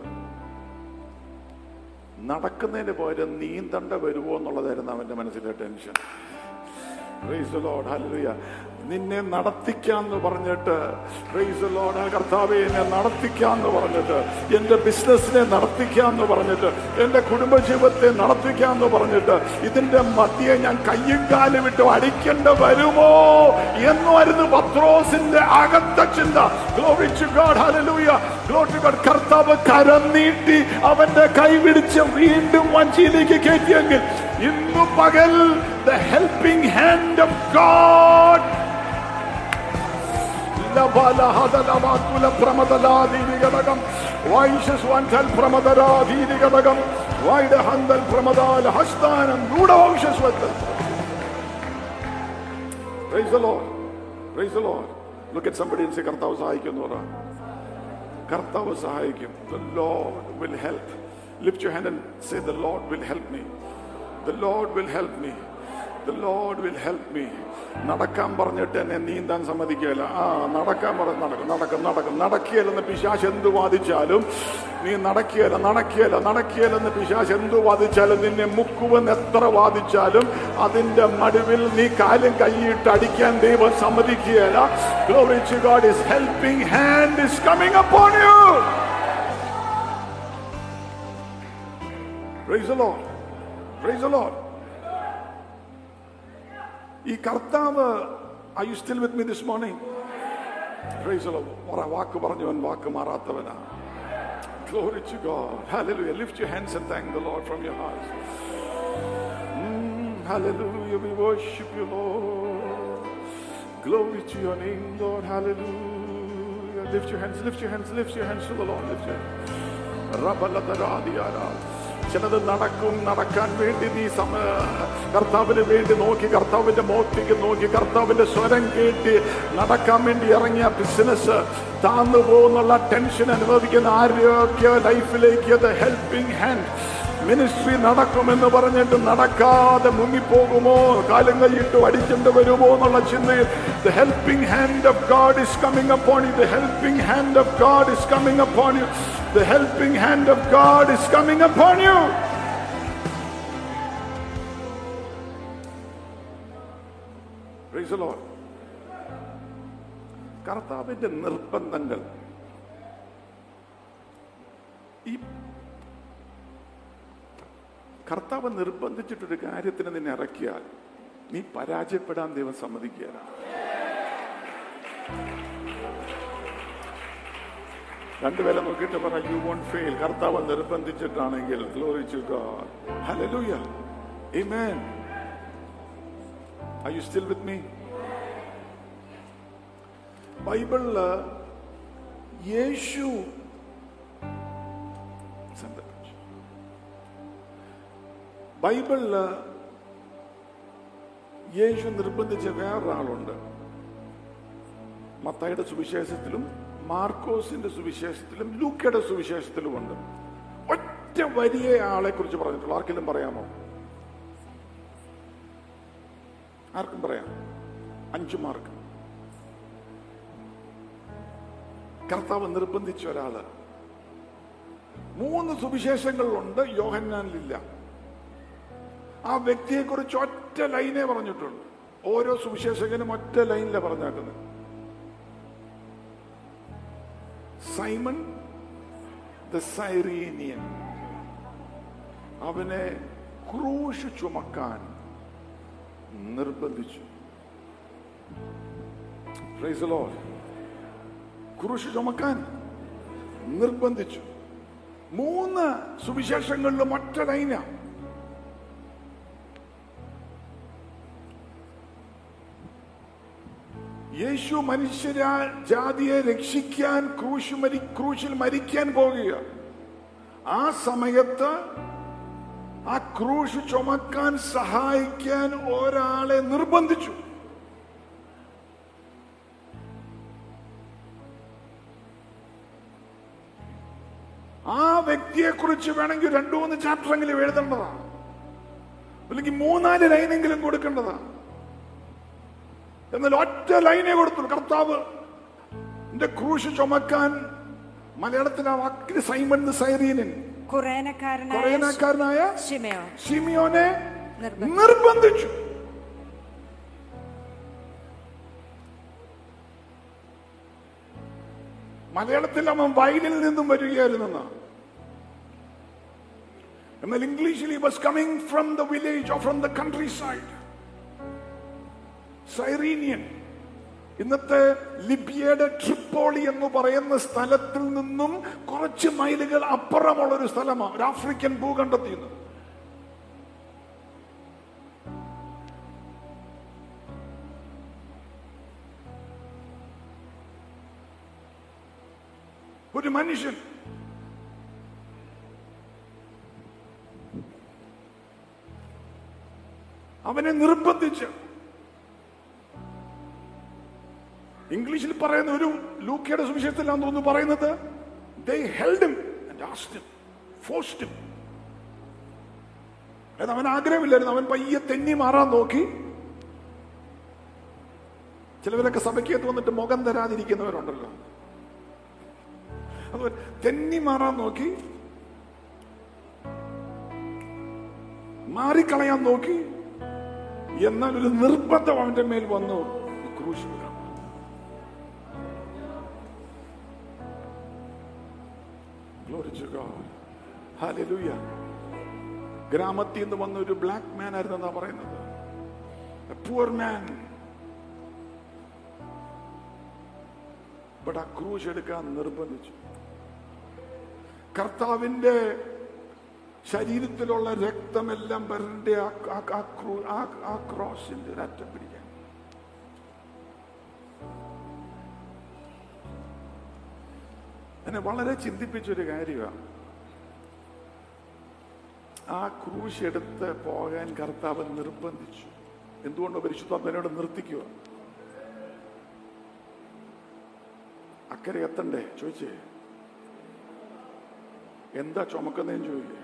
നടക്കുന്നതിന് പകരം നീന്തണ്ട വരുമോ എന്നുള്ളതായിരുന്നു അവന്റെ മനസ്സിലെ tension. Praise the Lord. Hallelujah. നിന്നെ നടത്തിക്കാന്ന് പറഞ്ഞിട്ട്, പ്രൈസ് ദി ലോർഡ്, കർത്താവേ എന്നെ നടത്തിക്കാന്ന് പറഞ്ഞിട്ട്, എന്റെ ബിസിനസിനെ നടത്തിക്കാന്ന് പറഞ്ഞിട്ട്, എന്റെ കുടുംബജീവിതത്തെ നടത്തിക്കാന്ന് പറഞ്ഞിട്ട്, ഇതിന്റെ മധ്യേ ഞാൻ കയ്യും കാലും വിട്ട് അടിക്കേണ്ട വരുമോ എന്നായിരുന്നു പത്രോസിന്റെ അകത്ത ചിന്ത. Glory to God. Hallelujah. Glory to God. കർത്താവ് കരം നീട്ടി അവന്റെ കൈ പിടിച്ച് വീണ്ടും വഞ്ചിയിലേക്ക് കയറ്റിയെങ്കിൽ ഇന്നു പകൽ the helping hand of God. Labala hadala kula pramadaladi digadagam. Vaishas wantal pramadaladi digadagam. Vaida handal pramadal hastanam nuda vaishas wantal. Praise the Lord. Praise the Lord. Look at somebody and say, Kartavu sahayikum ora. Kartavu sahayikum. The Lord will help. Lift your hand and say, the Lord will help me. The Lord will help me. The Lord will help me. നടക്കാൻ പറഞ്ഞിട്ട് എന്നെ നീന്താൻ സമ്മതിക്കുകയില്ല. നടക്കാൻ നടക്കിയല്ലെന്ന് പിശാച് എന്ത് വാദിച്ചാലും നീ നടക്കിയല്ലെന്ന് പിശാച് എന്ത് വാദിച്ചാലും, നിന്നെ മുക്കുവെന്ന് എത്ര വാദിച്ചാലും അതിന്റെ നടുവിൽ നീ കാലും കൈയിട്ട് അടിക്കാൻ ദൈവം സമ്മതിക്കുകയില്ല. Glory to God. His helping hand is coming upon you. Praise the Lord. Praise the Lord. ഈ കർത്താവ്, are you still with me this morning? Praise the Lord. വാക്ക് പറഞ്ഞവൻ വാക്ക് മാറാത്തവനാ. Glory to God. Hallelujah. Lift your hands and thank the Lord from your hearts. Hallelujah. We worship you, Lord. Glory to your name, Lord. Hallelujah. Lift your hands, lift your hands, lift your hands to the Lord. Lift your hands. ചിലത് നടക്കാൻ വേണ്ടി നീ കർത്താവിന് വേണ്ടി നോക്കി, കർത്താവിന്റെ മുഖത്തേക്ക് നോക്കി, കർത്താവിന്റെ സ്വരം കേട്ട് നടക്കാൻ വേണ്ടി ഇറങ്ങിയ ബിസിനസ് താന്നു പോകുന്നുള്ള ടെൻഷൻ അനുഭവിക്കുന്ന ആരോഗ്യ ലൈഫിലേക്ക് ഹെൽപ്പിംഗ് ഹാൻഡ് മിനിസ്ട്രി നടക്കുമെന്ന് പറഞ്ഞിട്ട് നടക്കാതെ മുങ്ങിപ്പോകുമോ, കാലം കൈയിട്ട് അടിച്ചിട്ട് വരുമോ എന്നുള്ള ചിന്തയിൽ the helping hand of God is coming upon you. The helping hand of God is coming upon you. The helping hand of God is coming upon you. Praise the Lord. കർത്താവിന്റെ നിർബന്ധങ്ങൾ ഈ കർത്താവ് നിർബന്ധിച്ചിട്ടൊരു കാര്യത്തിന് നിന്നെ ഇറക്കിയാൽ നീ പരാജയപ്പെടാൻ ദൈവം സമ്മതിക്കുകയില്ല. രണ്ടുപേരെ നോക്കിയിട്ട് പറ, യു വോണ്ട് ഫെയിൽ. കർത്താവ് നിർബന്ധിച്ചിട്ടാണെങ്കിൽ ഗ്ലോറി ടു ഗോഡ്. ഹല്ലേലൂയ. ആമേൻ. Are you still with me? ബൈബിളില് യേശു ബൈബിളില് യേശു നിർബന്ധിച്ച വേറൊരാളുണ്ട്. മത്തായിയുടെ സുവിശേഷത്തിലും മാർക്കോസിന്റെ സുവിശേഷത്തിലും ലൂക്കയുടെ സുവിശേഷത്തിലുമുണ്ട്. ഒറ്റ വലിയ ആളെ കുറിച്ച് പറഞ്ഞിട്ടുള്ളൂ. ആർക്കെങ്കിലും പറയാമോ? ആർക്കും പറയാം? 5 മാർക്ക്. കർത്താവ് നിർബന്ധിച്ച ഒരാള്. 3 സുവിശേഷങ്ങളിലുണ്ട്, യോഹന്നാനിലില്ല. ആ വ്യക്തിയെ കുറിച്ച് ഒറ്റ ലൈനേ പറഞ്ഞിട്ടുണ്ട്. ഓരോ സുവിശേഷകനും ഒറ്റ ലൈനിലെ പറഞ്ഞേക്കുന്നത്. Simon the Cyrenian. അവനെ ക്രൂശ് ചുമക്കാൻ നിർബന്ധിച്ചു. Praise the Lord. ക്രൂശ് ചുമക്കാൻ നിർബന്ധിച്ചു. 3 സുവിശേഷങ്ങളിലും ഒറ്റ ലൈനാ. യേശു മനുഷ്യജാതിയെ രക്ഷിക്കാൻ ക്രൂശിൽ മരിക്കാൻ പോകുക. ആ സമയത്ത് ആ ക്രൂശ് ചുമക്കാൻ സഹായിക്കാൻ ഒരാളെ നിർബന്ധിച്ചു. ആ വ്യക്തിയെ കുറിച്ച് വേണമെങ്കിൽ 2-3 ചാപ്റ്ററെങ്കിലും എഴുതേണ്ടതാണ്, അല്ലെങ്കിൽ 3-4 ലൈനെങ്കിലും കൊടുക്കേണ്ടതാണ്. എന്നാൽ ഒറ്റ ലൈനെ കൊടുത്തു. കർത്താവ് ക്രൂശ് ചുമക്കാൻ മലയാളത്തിൽ ആ വാക്കിന് സൈമൺ ദ സൈറീനിയൻ, കുറേനക്കാരനായ ശിമിയോനെ നിർബന്ധിച്ചു. മലയാളത്തിൽ അവൻ വയലിൽ നിന്നും വരികയായിരുന്നെന്ന. എന്നാൽ ഇംഗ്ലീഷിൽ he was coming from the village or from the countryside. സൈറീനിയൻ ഇന്നത്തെ ലിബിയയുടെ ട്രിപ്പോളി എന്ന് പറയുന്ന സ്ഥലത്തിൽ നിന്നും കുറച്ച് മൈലുകൾ അപ്പുറമുള്ള ഒരു സ്ഥലമാണ്, ഒരു ആഫ്രിക്കൻ ഭൂഖണ്ഡത്തിൽ നിന്ന്. ഒരു മനുഷ്യൻ അവനെ നിർബന്ധിച്ച്, ഇംഗ്ലീഷിൽ പറയുന്ന ഒരു ലൂക്കയുടെ സുവിശേഷത്തിലാന്ന് തോന്നുന്നു പറയുന്നത്, they held him and asked him, forced him. അതായത് അവൻ ആഗ്രഹമില്ലായിരുന്നു. അവൻ പയ്യെ തെന്നി മാറാൻ നോക്കി. ചിലവരൊക്കെ സഭയ്ക്കകത്ത് വന്നിട്ട് മുഖം തരാതിരിക്കുന്നവരുണ്ടല്ലോ. അതുപോലെ തെന്നി മാറാൻ നോക്കി, മാറിക്കളയാൻ നോക്കി. എന്നാൽ ഒരു നിർബന്ധം അവന്റെ മേൽ വന്നു, ക്രൂശ്. Glory to God. Hallelujah. ഗ്രാമത്തിൽ നിന്ന് വന്ന ഒരു ബ്ലാക്ക് മാൻ ആയിരുന്നെന്നാ പറയുന്നത്. a poor man. But ആ ക്രൂശ് എടുക്കാൻ നിർബന്ധിച്ചു. കർത്താവിന്റെ ശരീരത്തിലുള്ള രക്തമെല്ലാം വരണ്ട ആ ക്രോസിന്റെ ഒരറ്റം പിടിക്കാൻ. എന്നെ വളരെ ചിന്തിപ്പിച്ചൊരു കാര്യമാണ്. ആ ക്രൂശ് എടുത്ത് പോകാൻ കർത്താവ് നിർബന്ധിച്ചു. എന്തുകൊണ്ടോ പരിശുദ്ധാത്മാവിനോട് നിർത്തിക്കുക. അക്കരെ എത്തണ്ടേ ചോദിച്ചേ. എന്താ ചുമക്കുന്നതെന്ന് ചോദിക്കുക.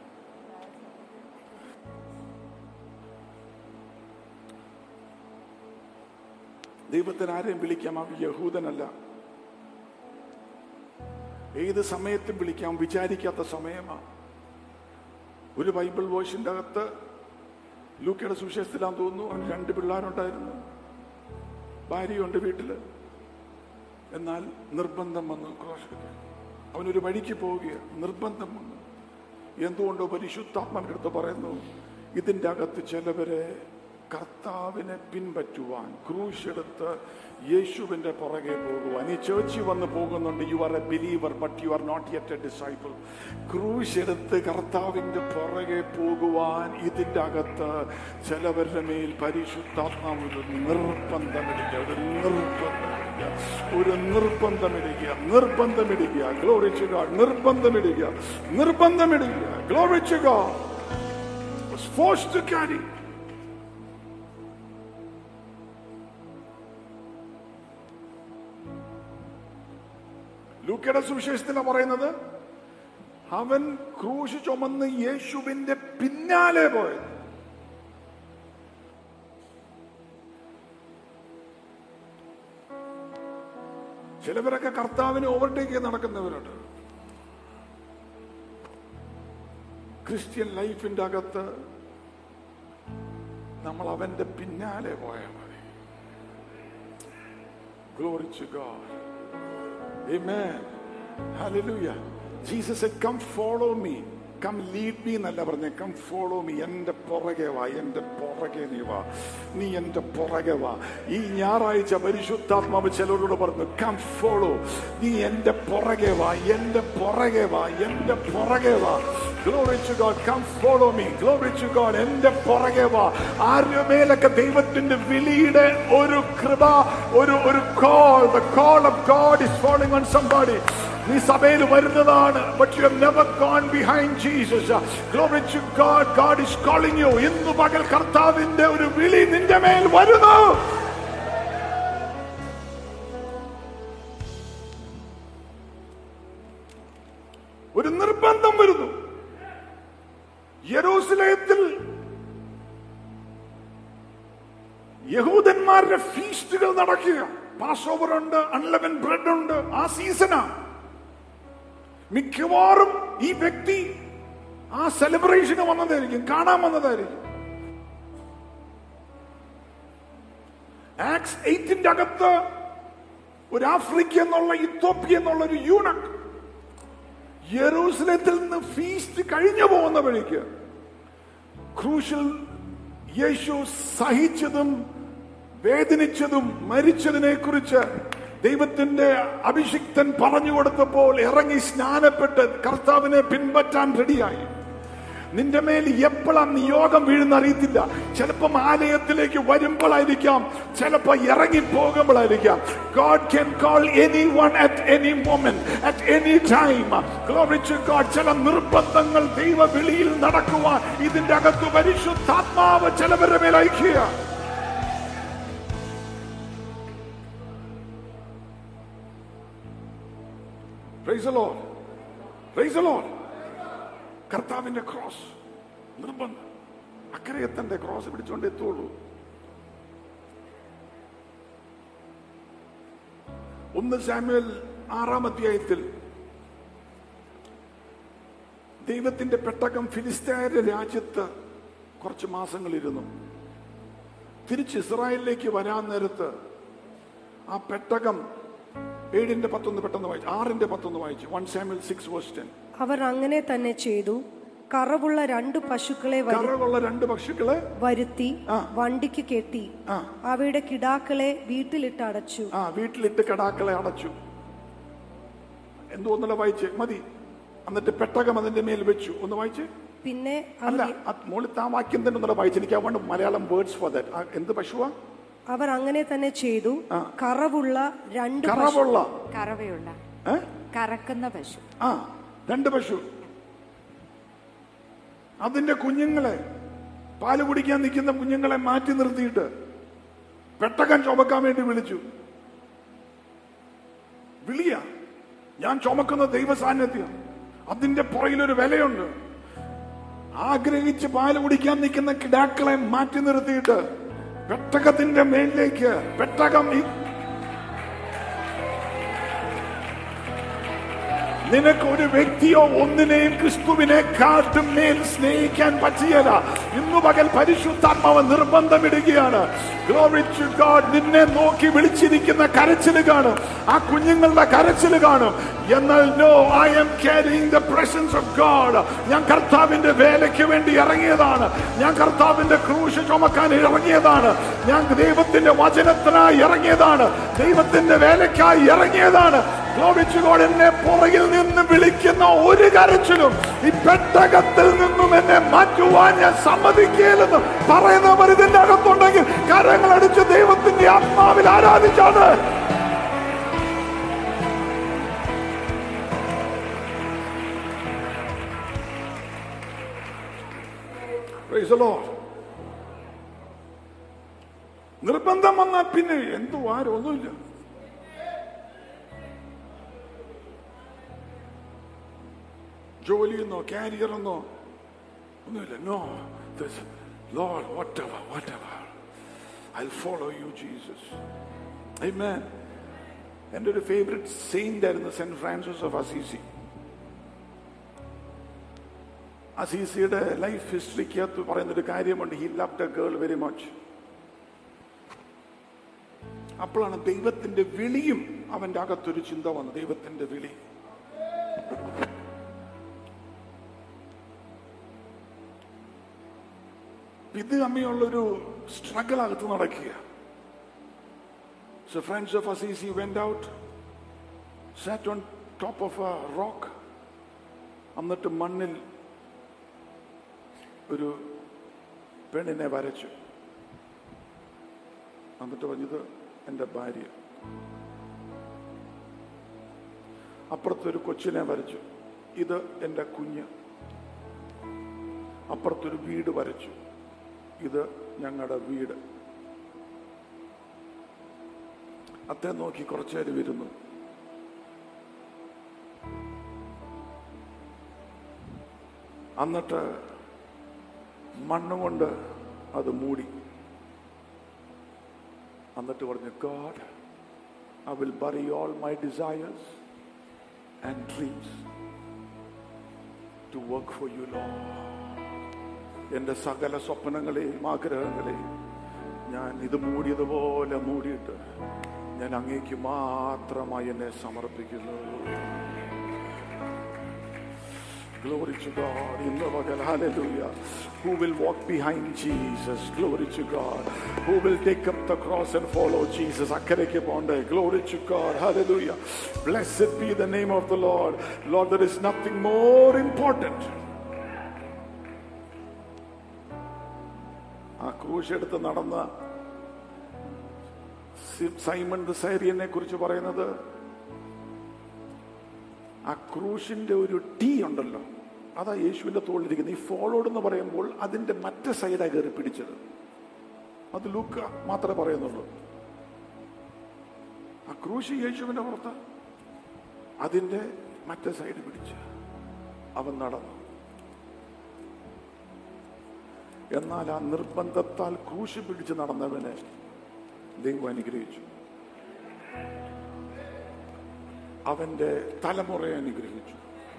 ദൈവത്തിന് ആരെയും വിളിക്കാം. അവൻ യഹൂദനല്ല. ഏത് സമയത്തും വിളിക്കാം. വിചാരിക്കാത്ത സമയമാണ്. ഒരു ബൈബിൾ വേഴ്സിന്റെ അകത്ത് ലൂക്കയുടെ സുവിശേഷത്തിലാന്ന് തോന്നുന്നു, അവന് 2 പിള്ളേരുണ്ടായിരുന്നു, ഭാര്യയുണ്ട് വീട്ടില്. എന്നാൽ നിർബന്ധം വന്നു ക്രൂശിക്കാൻ. അവനൊരു വഴിക്ക് പോവുകയാണ്. നിർബന്ധം വന്നു. എന്തുകൊണ്ടോ പരിശുദ്ധാത്മാവിന്റെ അടുത്ത് പറയുന്നു, ഇതിന്റെ അകത്ത് ചിലവരെ കർത്താവിനെ പിൻപറ്റുവാൻ ക്രൂശെടുത്ത് യേശുവിന്റെ പുറകെ പോകുവാൻ. ഈ ചേർച്ചിൽ വന്ന് പോകുന്നുണ്ട്. You are a believer but you are not yet a disciple. ക്രൂശെടുത്ത് കർത്താവിന്റെ പുറകെ പോകുവാൻ ഇതിന്റെ അകത്ത് ചിലവരുടെ മേൽ പരിശുദ്ധാത്മാവ് ഒരു നിർബന്ധമിടിക്കുക. Glory to God. നിർബന്ധമിടിക്കുക. Glory to God. Was forced to carry. ലൂക്കയുടെ സുവിശേഷത്തിലാണ് പറയുന്നത്, അവൻ ക്രൂശ് ചുമന്ന് യേശുവിന്റെ പിന്നാലെ പോയത്. ചിലവരൊക്കെ കർത്താവിനെ ഓവർടേക്ക് ചെയ്ത് നടക്കുന്നവരുണ്ട്. ക്രിസ്ത്യൻ ലൈഫിന്റെ അകത്ത് നമ്മൾ അവന്റെ പിന്നാലെ പോയാൽ മതി. Glory to God. Amen. Hallelujah. Jesus said, come follow me. Come lead me എന്നല്ല പറഞ്ഞേ. Come follow me. എന്റെ പുറകെ വാ. എന്റെ പുറകെ നീ വാ. നീ എന്റെ പുറകെ വാ. ഈ ഞായറാഴ്ച പരിശുദ്ധാത്മാവ് ചിലരോട് പറഞ്ഞു, come follow. നീ എന്റെ പുറകെ വാ. എന്റെ പുറകെ വാ. എന്റെ പുറകെ വാ. Glory to God. Come follow me. Glory to God. എന്റെ പുറകെ വാ. ആരുടെ മേലൊക്കെ ദൈവത്തിന്റെ വിളിയുടെ ഒരു കൃപ, ഒരു call, the call of God is falling on somebody. നീ സഭയിൽ വരുന്നതാണ്, but you have never gone behind Jesus. Glory to God. God is calling you. ഇന്ന് പകൽ കർത്താവിന്റെ ഒരു വിളി നിന്റെ മേൽ വരുന്നു. ഒരു നിർബന്ധം വരുന്നു. യെരൂശലേത്തിൽ യഹൂദന്മാരുടെ ഫീസ്റ്റുകൾ നടക്കുക. പാസ് ഓവർ ഉണ്ട്, അൺലെവൻ ബ്രെഡ് ഉണ്ട്. ആ സീസണാ. മിക്കവാറും ഈ വ്യക്തി ആ സെലിബ്രേഷന് വന്നതായിരിക്കും, കാണാൻ വന്നതായിരിക്കും. ആക്സ് 8 അകത്ത് ഒരു ആഫ്രിക്ക എന്നുള്ള ഇത്തോപ്യ എന്നുള്ള ഒരു യൂണക് യെരൂശലേത്തിൽ നിന്ന് ഫീസ്റ്റ് കഴിഞ്ഞു പോകുന്ന വഴിക്ക് ക്രൂശിൽ യേശു സഹിച്ചതും വേദനിച്ചതും മരിച്ചതിനെ കുറിച്ച് ദൈവത്തിന്റെ അഭിഷിക്തൻ പറഞ്ഞു കൊടുത്തപ്പോൾ ഇറങ്ങി സ്നാനപ്പെട്ട് കർത്താവിനെ പിൻപറ്റാൻ റെഡിയായി. നിന്റെ മേൽ എപ്പോഴാ നിയോഗം വീഴുന്ന അറിയത്തില്ല. ചിലപ്പം ആലയത്തിലേക്ക് വരുമ്പോഴായിരിക്കാം, ചിലപ്പോ ഇറങ്ങി പോകുമ്പോഴായിരിക്കാം. God can call anyone at any moment, at any time. Glory to God. ചില നിർബന്ധങ്ങൾ ദൈവ വിളിയിൽ നടക്കുവാൻ ഇതിന്റെ അകത്ത് പരിശുദ്ധാത്മാവ് ചിലവരുടെ മേൽ അയക്കുക. Praise the Lord. Praise the Lord. കർത്താവിന്റെ ക്രോസ് നിർബന്ധം. അക്കരെ എത്തന്റെ ക്രോസ് പിടിച്ചോണ്ട് എത്തുള്ളൂ. 1 സാമുവേൽ 6 അധ്യായത്തിൽ ദൈവത്തിന്റെ പെട്ടകം ഫിലിസ്തീയരുടെ രാജ്യത്ത് കുറച്ച് മാസങ്ങൾ ഇരുന്നു. തിരിച്ച് ഇസ്രായേലിലേക്ക് വരാൻ നേരത്ത് ആ പെട്ടകം 7:11 പെട്ടെന്ന് വായിച്ചു. 6:11 വായിച്ചു. 1 സാമുവേൽ 6:10. അവർ അങ്ങനെ തന്നെ ചെയ്തു. കറവുള്ള 2 പശുക്കളെ വരുത്തി വണ്ടിക്ക് കെട്ടി അവയുടെ കിടാക്കളെ വീട്ടിലിട്ട് അടച്ചു. കിടാക്കളെ അടച്ചു. എന്തോന്നല്ല വായിച്ച് മതി. എന്നിട്ട് പെട്ടകം അതിന്റെ മേൽ വെച്ചു. ഒന്ന് വായിച്ച്. പിന്നെ അല്ല, മോളിൽ ആ വാക്യം തന്നെ ഒന്നല്ല വായിച്ചു. എനിക്ക് അതുകൊണ്ട് മലയാളം വേർഡ്സ് ഫോർ ദാറ്റ്. എന്ത് പശുവാ? അവർ അങ്ങനെ തന്നെ ചെയ്തു. കറവുള്ള 2 കറക്കുന്ന പശു. 2 പശു. അതിന്റെ കുഞ്ഞുങ്ങളെ, പാല് കുടിക്കാൻ നിൽക്കുന്ന കുഞ്ഞുങ്ങളെ മാറ്റി നിർത്തിയിട്ട് പെട്ടകം ചുമക്കാൻ വേണ്ടി വിളിച്ചു. വിളിയ, ഞാൻ ചുമക്കുന്ന ദൈവ സാന്നിധ്യം, അതിന്റെ പുറകിലൊരു വിലയുണ്ട്. ആഗ്രഹിച്ച് പാല് കുടിക്കാൻ നിൽക്കുന്ന കിടാക്കളെ മാറ്റി നിർത്തിയിട്ട് പെട്ടകത്തിന്റെ മേലിലേക്ക്, പെട്ടകം നിനക്ക് ഒരു വ്യക്തിയോ ഒന്നിനെയും ക്രിസ്തുവിനെ കാട്ടും മേൽ സ്നേഹിക്കാൻ പറ്റിയല്ല. ഇന്നു പകൽ പരിശുദ്ധാത്മാവ് നിർബന്ധമിടുകയാണ്. Glory to God. നിന്നെ നോക്കി വിളിച്ചിരിക്കുന്ന കരച്ചിൽ കാണും, ആ കുഞ്ഞുങ്ങളുടെ കരച്ചിൽ കാണും. എന്നാൽ no, I am carrying the presence of God. ഞാൻ കർത്താവിന്റെ വേലയ്ക്ക് വേണ്ടി ഇറങ്ങിയതാണ്. ഞാൻ കർത്താവിന്റെ ക്രൂശ് ചുമക്കാൻ ഇറങ്ങിയതാണ്. ഞാൻ ദൈവത്തിന്റെ വചനത്തിനായി ഇറങ്ങിയതാണ്. ദൈവത്തിന്റെ വേലയ്ക്കായി ഇറങ്ങിയതാണ്. Glory to God. എന്നെ പുറകിൽ നിന്ന് വിളിക്കുന്ന ഒരു കരച്ചിലും ഈ പെട്ടകത്തിൽ നിന്നും എന്നെ മാറ്റുവാൻ ഞാൻ സമ്മതിക്കില്ലെന്ന് പറയുന്നവർ ഇതിന്റെ അകത്തുണ്ടെങ്കിൽ കരങ്ങളടിച്ച് ദൈവത്തിന്റെ ആത്മാവിൽ ആരാധിച്ചാണ്. Praise the Lord. നിർബന്ധം വന്നാൽ പിന്നെ എന്തോ ആരും ഒന്നുമില്ല. ജോലിയെന്നോ കാരിയറെന്നോ ഒന്നുമില്ല. No, this Lord, whatever, I'll follow you, Jesus. Amen. എൻ്റെ ഒരു ഫേവറേറ്റ് സെയിന്റ് ആയിരുന്നു സെന്റ് ഫ്രാൻസിസ് ഓഫ് അസീസി. അസീസിയുടെ ലൈഫ് ഹിസ്റ്ററിക്കകത്ത് പറയുന്നൊരു കാര്യമുണ്ട്. He loved a girl very much. അപ്പോഴാണ് ദൈവത്തിന്റെ വിളിയും അവന്റെ അകത്തൊരു ചിന്ത വന്നു. ദൈവത്തിന്റെ വിളി. ഇത് തമ്മിലുള്ളൊരു സ്ട്രഗിൾ അകത്ത് നടക്കുക. So Francis of Assisi went out, sat on top of a rock. എന്നിട്ട് മണ്ണിൽ ഒരു പെണ്ണിനെ വരച്ചു. എന്നിട്ട് പറഞ്ഞത് എൻ്റെ ഭാര്യ. അപ്പുറത്തൊരു കൊച്ചിനെ വരച്ചു. ഇത് എൻ്റെ കുഞ്ഞ്. അപ്പുറത്തൊരു വീട് വരച്ചു. ഇത് ഞങ്ങളുടെ വീട്. അത്തെ നോക്കി കുറച്ചു നേരം ഇരുന്നു. എന്നിട്ട് മണ്ണുകൊണ്ട് അത് മൂടി. എന്നിട്ട് പറഞ്ഞു, God, I will bury all my desires and dreams to work for you, Lord. എന്റെ സകല സ്വപ്നങ്ങളെയും ആഗ്രഹങ്ങളെയും ഞാൻ ഇത് മൂടിയതുപോലെ മൂടിയിട്ട് ഞാൻ അങ്ങേക്ക് മാത്രമായി എന്നെ സമർപ്പിക്കുന്നു. Glory to God. ഇന്ന് പകൽ hallelujah. Who will walk behind Jesus? Glory to God. Who will take up the cross and follow Jesus? അക്കരയ്ക്ക് പോണ്ടേ. Glory to God. Hallelujah. Blessed be the name of the Lord. Lord, there is nothing more important. ആ ക്രൂശ് എടുത്ത് നടന്ന Simon the സൈറിയനെ കുറിച്ച് പറയുന്നത്, ആ ക്രൂശിന്റെ ഒരു ടീ ഉണ്ടല്ലോ, അതാ യേശുവിന്റെ തോളിലിരിക്കുന്നത്. ഈ ഫോളോഡ് എന്ന് പറയുമ്പോൾ അതിന്റെ മറ്റേ സൈഡായി കയറി പിടിച്ചത്. അത് ലൂക്ക മാത്രമേ പറയുന്നുള്ളൂ. ആ ക്രൂശ് യേശുവിന്റെ പുറത്ത്, അതിന്റെ മറ്റേ സൈഡ് പിടിച്ച് അവൻ നടന്നു. എന്നാൽ ആ നിർബന്ധത്താൽ ക്രൂശ് പിടിച്ച് നടന്നവനെ ദൈവം അനുഗ്രഹിച്ചു. അവന്റെ തലമുറയെ അനുഗ്രഹിച്ചു.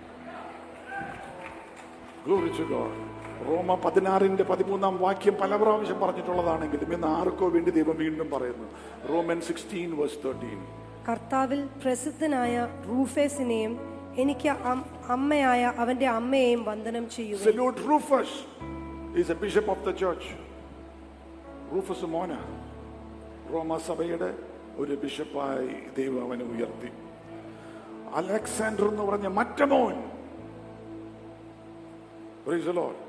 Glory to God. റോമ 16:13 പല പ്രാവശ്യം പറഞ്ഞിട്ടുള്ളതാണെങ്കിലും ഇന്ന് ആർക്കോ വേണ്ടി ദൈവം വീണ്ടും പറയുന്നു. റോമൻ 16:13. കർത്താവിൽ പ്രസിദ്ധനായ റൂഫേസിനെയും എനിക്ക് അമ്മയായ അവന്റെ അമ്മയെയും വന്ദനം ചെയ്യുക. Salute Rufus. He is a bishop of the church. Rufus മോന റോമാസഭയുടെ ഒരു ബിഷപ്പായി ദൈവം അവനെ ഉയർത്തി. അലക്സാണ്ടർ എന്ന് പറഞ്ഞ മറ്റേ മോൻ. Praise the Lord.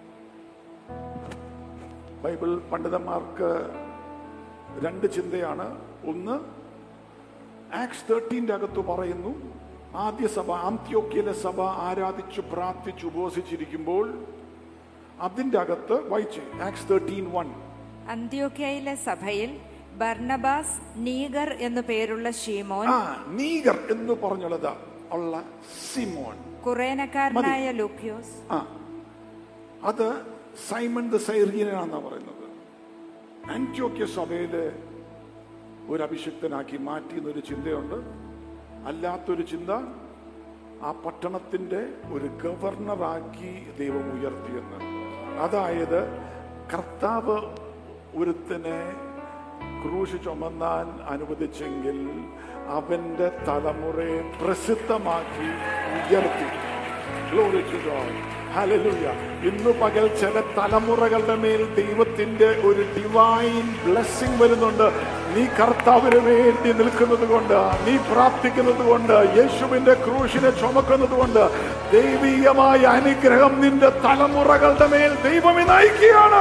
ബൈബിൾ പണ്ഡിതന്മാർക്ക് രണ്ട് ചിന്തയാണ്. ഒന്ന്, ആക്സ് 13 അകത്ത് പറയുന്നു, ആദ്യ സഭ അന്ത്യോക്യയിലെ സഭ ആരാധിച്ചു പ്രാർത്ഥിച്ചു ഉപവസിച്ചിരിക്കുമ്പോൾ അതിന്റെ അകത്ത് വായിച്ച് ആക്സ് 13:1 അന്ത്യോക്യയിലെ സഭയിൽ ബർണബാസ്, നീഗർ എന്നു പേരുള്ള ശീമോൻ, നീഗർ എന്ന് പറഞ്ഞുള്ളത് ഉള്ള സിമോൻ, കുറേനക്കാരനായ ലൂക്യോസ്, അത് സൈമൺ ദ സൈറിയനാണെന്നാ പറയുന്നത്. അന്ത്യോക്യ സഭയിലെ ഒരു അഭിഷിക്തനാക്കി മാറ്റിയെന്നൊരു ചിന്തയുണ്ട്. അല്ലാത്തൊരു ചിന്ത, ആ പട്ടണത്തിന്റെ ഒരു ഗവർണറാക്കി ദൈവം ഉയർത്തിയെന്ന്. അതായത് കർത്താവ് ഒരുത്തനെ ക്രൂശ് ചുമന്നാൻ അനുവദിച്ചെങ്കിൽ അവന്റെ തലമുറയെ പ്രസിദ്ധമാക്കി ഉയർത്തി. Glory to God. Hallelujah. ഇന്നു പകൽ ചില തലമുറകളുടെ മേൽ ദൈവത്തിന്റെ ഒരു ഡിവൈൻ ബ്ലെസ്സിംഗ് വരുന്നുണ്ട്. നീ കർത്താവിന് വേണ്ടി നിൽക്കുന്നത് കൊണ്ട്, നീ പ്രാർത്ഥിക്കുന്നത് കൊണ്ട്, യേശുവിന്റെ ക്രൂശിനെ ചുമക്കുന്നത് കൊണ്ട് ദൈവീയമായ അനുഗ്രഹം നിന്റെ തലമുറകളുടെ മേൽ ദൈവം നയിക്കുകയാണ്.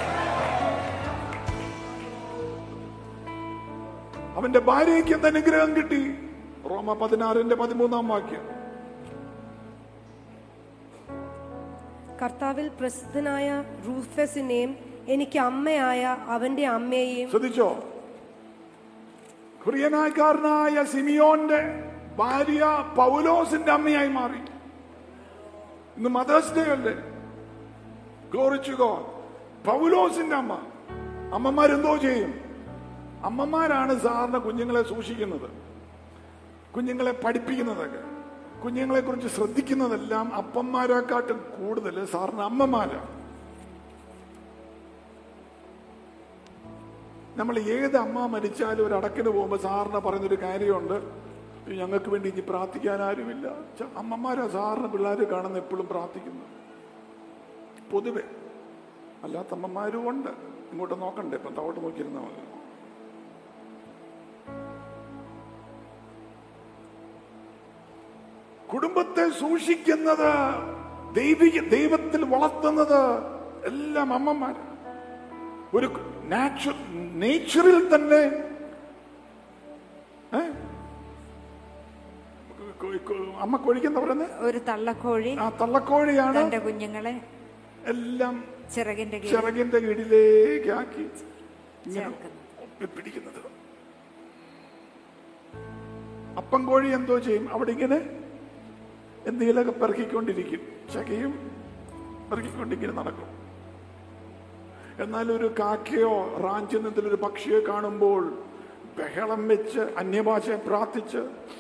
അവന്റെ ഭാര്യയ്ക്ക് എന്ത് അനുഗ്രഹം കിട്ടി? റോമ 16:13 കർത്താവിൽ പ്രസിദ്ധനായ റൂഫസിനെയും എനിക്ക് അമ്മയായ അവന്റെ അമ്മയെയും. ശ്രദ്ധിച്ചോ? കുറിയനാക്കാരനായ സിമിയോന്റെ ഭാര്യ പൗലോസിന്റെ അമ്മയായി മാറി. ഇന്ന് മദേഴ്സ് ഡേ അല്ലേ? Glory to God. പൗലോസിന്റെ അമ്മ. അമ്മമാരെന്തോ ചെയ്യും? അമ്മമാരാണ് സാധാരണ കുഞ്ഞുങ്ങളെ സൂക്ഷിക്കുന്നത്, കുഞ്ഞുങ്ങളെ പഠിപ്പിക്കുന്നതൊക്കെ, കുഞ്ഞുങ്ങളെ കുറിച്ച് ശ്രദ്ധിക്കുന്നതെല്ലാം അപ്പന്മാരെക്കാട്ടും കൂടുതൽ സാധാരണ അമ്മമാരാണ്. നമ്മൾ ഏത് അമ്മ മരിച്ചാലും ഒരു അടക്കിന് പോകുമ്പോൾ സാധാരണ പറയുന്നൊരു കാര്യമുണ്ട്, ഞങ്ങൾക്ക് വേണ്ടി ഇനി പ്രാർത്ഥിക്കാൻ ആരുമില്ല. അമ്മമാരാ സാധാരണ പിള്ളേർ കാണുന്ന എപ്പോഴും പ്രാർത്ഥിക്കുന്നത് പൊതുവെ. അല്ലാത്ത അമ്മമാരും ഉണ്ട്. ഇങ്ങോട്ട് നോക്കണ്ടേ? ഇപ്പം താവോട്ട് നോക്കിയിരുന്നാൽ മതി. കുടുംബത്തെ സൂക്ഷിക്കുന്നത്, ദൈവത്തിൽ വളർത്തുന്നത് എല്ലാം അമ്മമാരാണ്. ഒരു നേച്ചറിൽ തന്നെ അമ്മ കോഴിക്കെന്താ പറയുന്നത്? ഒരു തള്ളക്കോഴി. ആ തള്ളക്കോഴിയാണ് തന്റെ കുഞ്ഞുങ്ങളെ എല്ലാം ചിറകിന്റെ കീഴിലേക്ക് ആക്കി പിടിക്കുന്നത്. അപ്പം കോഴി എന്തോ ചെയ്യും? അവിടെ ഇങ്ങനെ എന്തെങ്കിലുമൊക്കെ പെറുക്കിക്കൊണ്ടിരിക്കും, ചകയും പെറുക്കിക്കൊണ്ടിങ്ങനെ നടക്കും. എന്നാൽ ഒരു കാക്കയോ റാഞ്ചിനത്തിലൊരു പക്ഷിയെ കാണുമ്പോൾ ബഹളം വെച്ച് അന്യഭാഷ പ്രാർത്ഥിച്ച്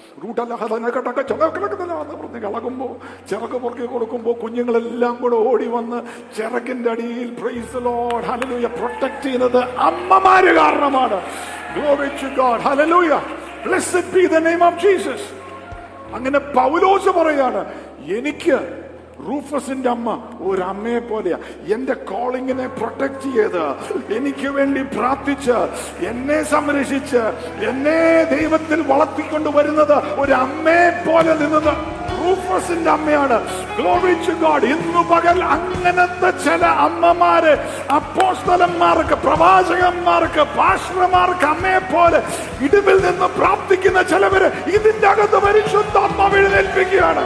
പറഞ്ഞ് കളകുമ്പോ, ചിറക് പുറകെ കൊടുക്കുമ്പോ കുഞ്ഞുങ്ങളെല്ലാം കൂടെ ഓടി വന്ന് ചിറകിന്റെ അടിയിൽ പ്രൈസ് ദി ലോർഡ് ഹല്ലേലൂയ പ്രൊട്ടക്ട് ചെയ്യുന്നത് അമ്മമാര് കാരണമാണ്. Glory to God. ഹല്ലേലൂയ. Blessed be the name of Jesus. അങ്ങനെ പൗലോസ് പറയാണ്, എനിക്ക് റൂഫസിന്റെ അമ്മ ഒരു അമ്മയെ പോലെയാ. എന്റെ കോളിങ്ങിനെ പ്രൊട്ടക്ട് ചെയ്ത്, എനിക്ക് വേണ്ടി പ്രാർത്ഥിച്ച്, എന്നെ സംരക്ഷിച്ച്, എന്നെ ദൈവത്തിൽ വളർത്തിക്കൊണ്ട് വരുന്നത് ഒരു അമ്മയെ പോലെ നിന്നത് റൂഫസിന്റെ അമ്മയാണ്. Glory to God. ഇന്നു പകൽ അങ്ങനത്തെ ചില അമ്മമാര് അപ്പോസ്തലന്മാർക്ക്, പ്രവാചകന്മാർക്ക്, പാസ്റ്റർമാർക്ക് അമ്മയെ പോലെ ഇടിവിൽ നിന്ന് പ്രാർത്ഥിക്കുന്ന ചിലവര് ഇതിന്റെ അകത്ത് പരിശുദ്ധാത്മാവ് എഴുന്നേൽപ്പിക്കുകയാണ്.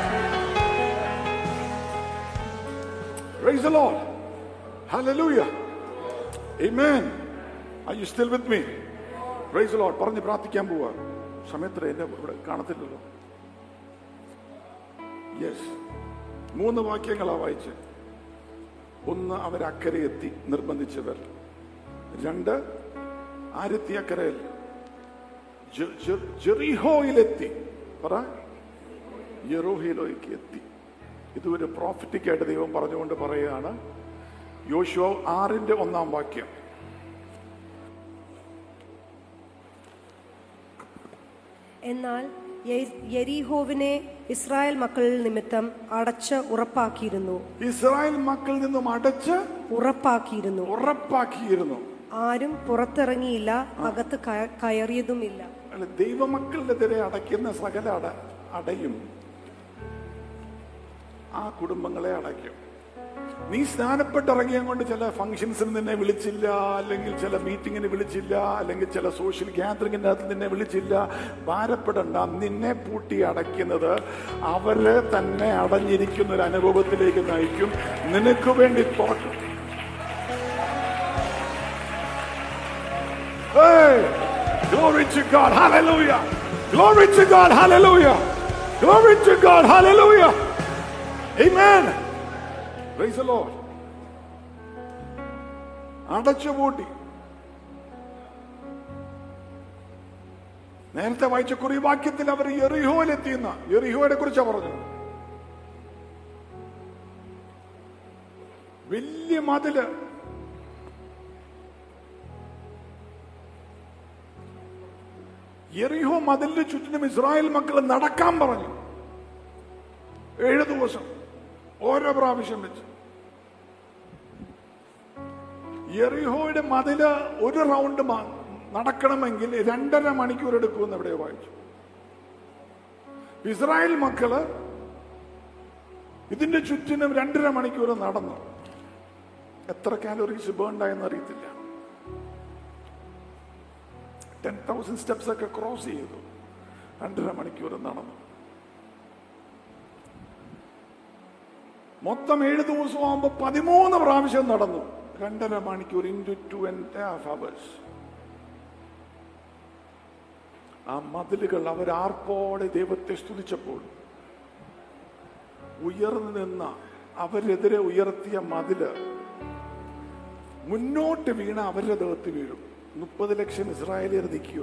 Praise the Lord. Hallelujah. Amen. Are you still with me? Praise the Lord. പറഞ്ഞ് പ്രാർത്ഥിക്കാൻ പോവാ. സമയത്ര എന്നെ ഇവിടെ കാണത്തില്ലല്ലോ. യെസ്. 3 വാക്യങ്ങളാ വായിച്ച്. 1, അവരക്കരെ എത്തി നിർബന്ധിച്ചവർ. 2, ആരെത്തി അക്കരയിൽ? ജെറിഹോയിലെത്തി. പറ, യെറോഹിലോയ്ക്ക് എത്തി. ഇതൊരു പ്രോഫറ്റിക്കായിട്ട് ദൈവം പറഞ്ഞുകൊണ്ട് പറയുകയാണ്. യോശുവ 6:1 എന്നാൽ യെരിഹോവിനെ ഇസ്രായേൽ മക്കളിൽ നിമിത്തം അടച്ച് ഉറപ്പാക്കിയിരുന്നു. ഇസ്രായേൽ മക്കളിൽ നിന്നും അടച്ച് ഉറപ്പാക്കിയിരുന്നു. ആരും പുറത്തിറങ്ങിയില്ല, അകത്ത് കയറിയതുമില്ല. ദൈവമക്കളുടെതിരെ അടയ്ക്കുന്ന സകല അടയും ആ കുടുംബങ്ങളെ അടയ്ക്കും. നീ സ്നാനപ്പെട്ടിറങ്ങിയ കൊണ്ട് ചില ഫംഗ്ഷൻസിന് നിന്നെ വിളിച്ചില്ല, അല്ലെങ്കിൽ ചില മീറ്റിങ്ങിന് വിളിച്ചില്ല, അല്ലെങ്കിൽ ചില സോഷ്യൽ ഗ്യാതറിംഗിന്റെ അകത്ത് നിന്നെ വിളിച്ചില്ല. ഭാരപ്പെടണ്ട. നിന്നെ പൂട്ടി അടയ്ക്കുന്നത് അവരെ തന്നെ അടഞ്ഞിരിക്കുന്ന ഒരു അനുഭവത്തിലേക്ക് നയിക്കും. നിനക്ക് വേണ്ടി തുറക്കും. Glory to God, hallelujah. Glory to God, hallelujah. Glory to God, hallelujah. Amen. Praise the Lord. അടച്ചുപൂട്ടി. നേരത്തെ വായിച്ച കുറിവാക്യത്തിൽ അവർ യെരിഹോയിലെത്തിയെന്ന യെരിഹോയെ കുറിച്ചാ പറഞ്ഞു. വലിയ മതില്. യെരിഹോ മതിലിന്റെ ചുറ്റിനും ഇസ്രായേൽ മക്കൾ നടക്കാൻ പറഞ്ഞു. 7 ദിവസം ഓരോ പ്രാവശ്യം വെച്ച്. യെരിഹോയുടെ മതില് ഒരു റൗണ്ട് നടക്കണമെങ്കിൽ 2.5 മണിക്കൂർ എടുക്കുമെന്ന് എവിടെ വായിച്ചു. ഇസ്രായേൽ മക്കള് ഇതിന്റെ ചുറ്റിനും 2.5 മണിക്കൂർ നടന്നു. എത്ര കാലോറീസ് ബേൺഡായെന്ന് അറിയത്തില്ല. 10,000 സ്റ്റെപ്സ് ഒക്കെ ക്രോസ് ചെയ്തു. 2.5 മണിക്കൂർ നടന്നു. മൊത്തം 7 ദിവസം ആകുമ്പോ 13 പ്രാവശ്യം നടന്നു. 2.5 മണിക്കൂർ into 2.5 hours. ആ മതിലുകൾ അവരാർപ്പോടെ ദൈവത്തെ സ്തുതിച്ചപ്പോൾ ഉയർന്നു നിന്ന അവരെതിരെ ഉയർത്തിയ മതില് മുന്നോട്ട് വീണ അവരുടെ ദേഹത്ത് വീഴും. 30 ലക്ഷം ഇസ്രായേലിയർ നിൽക്കുക.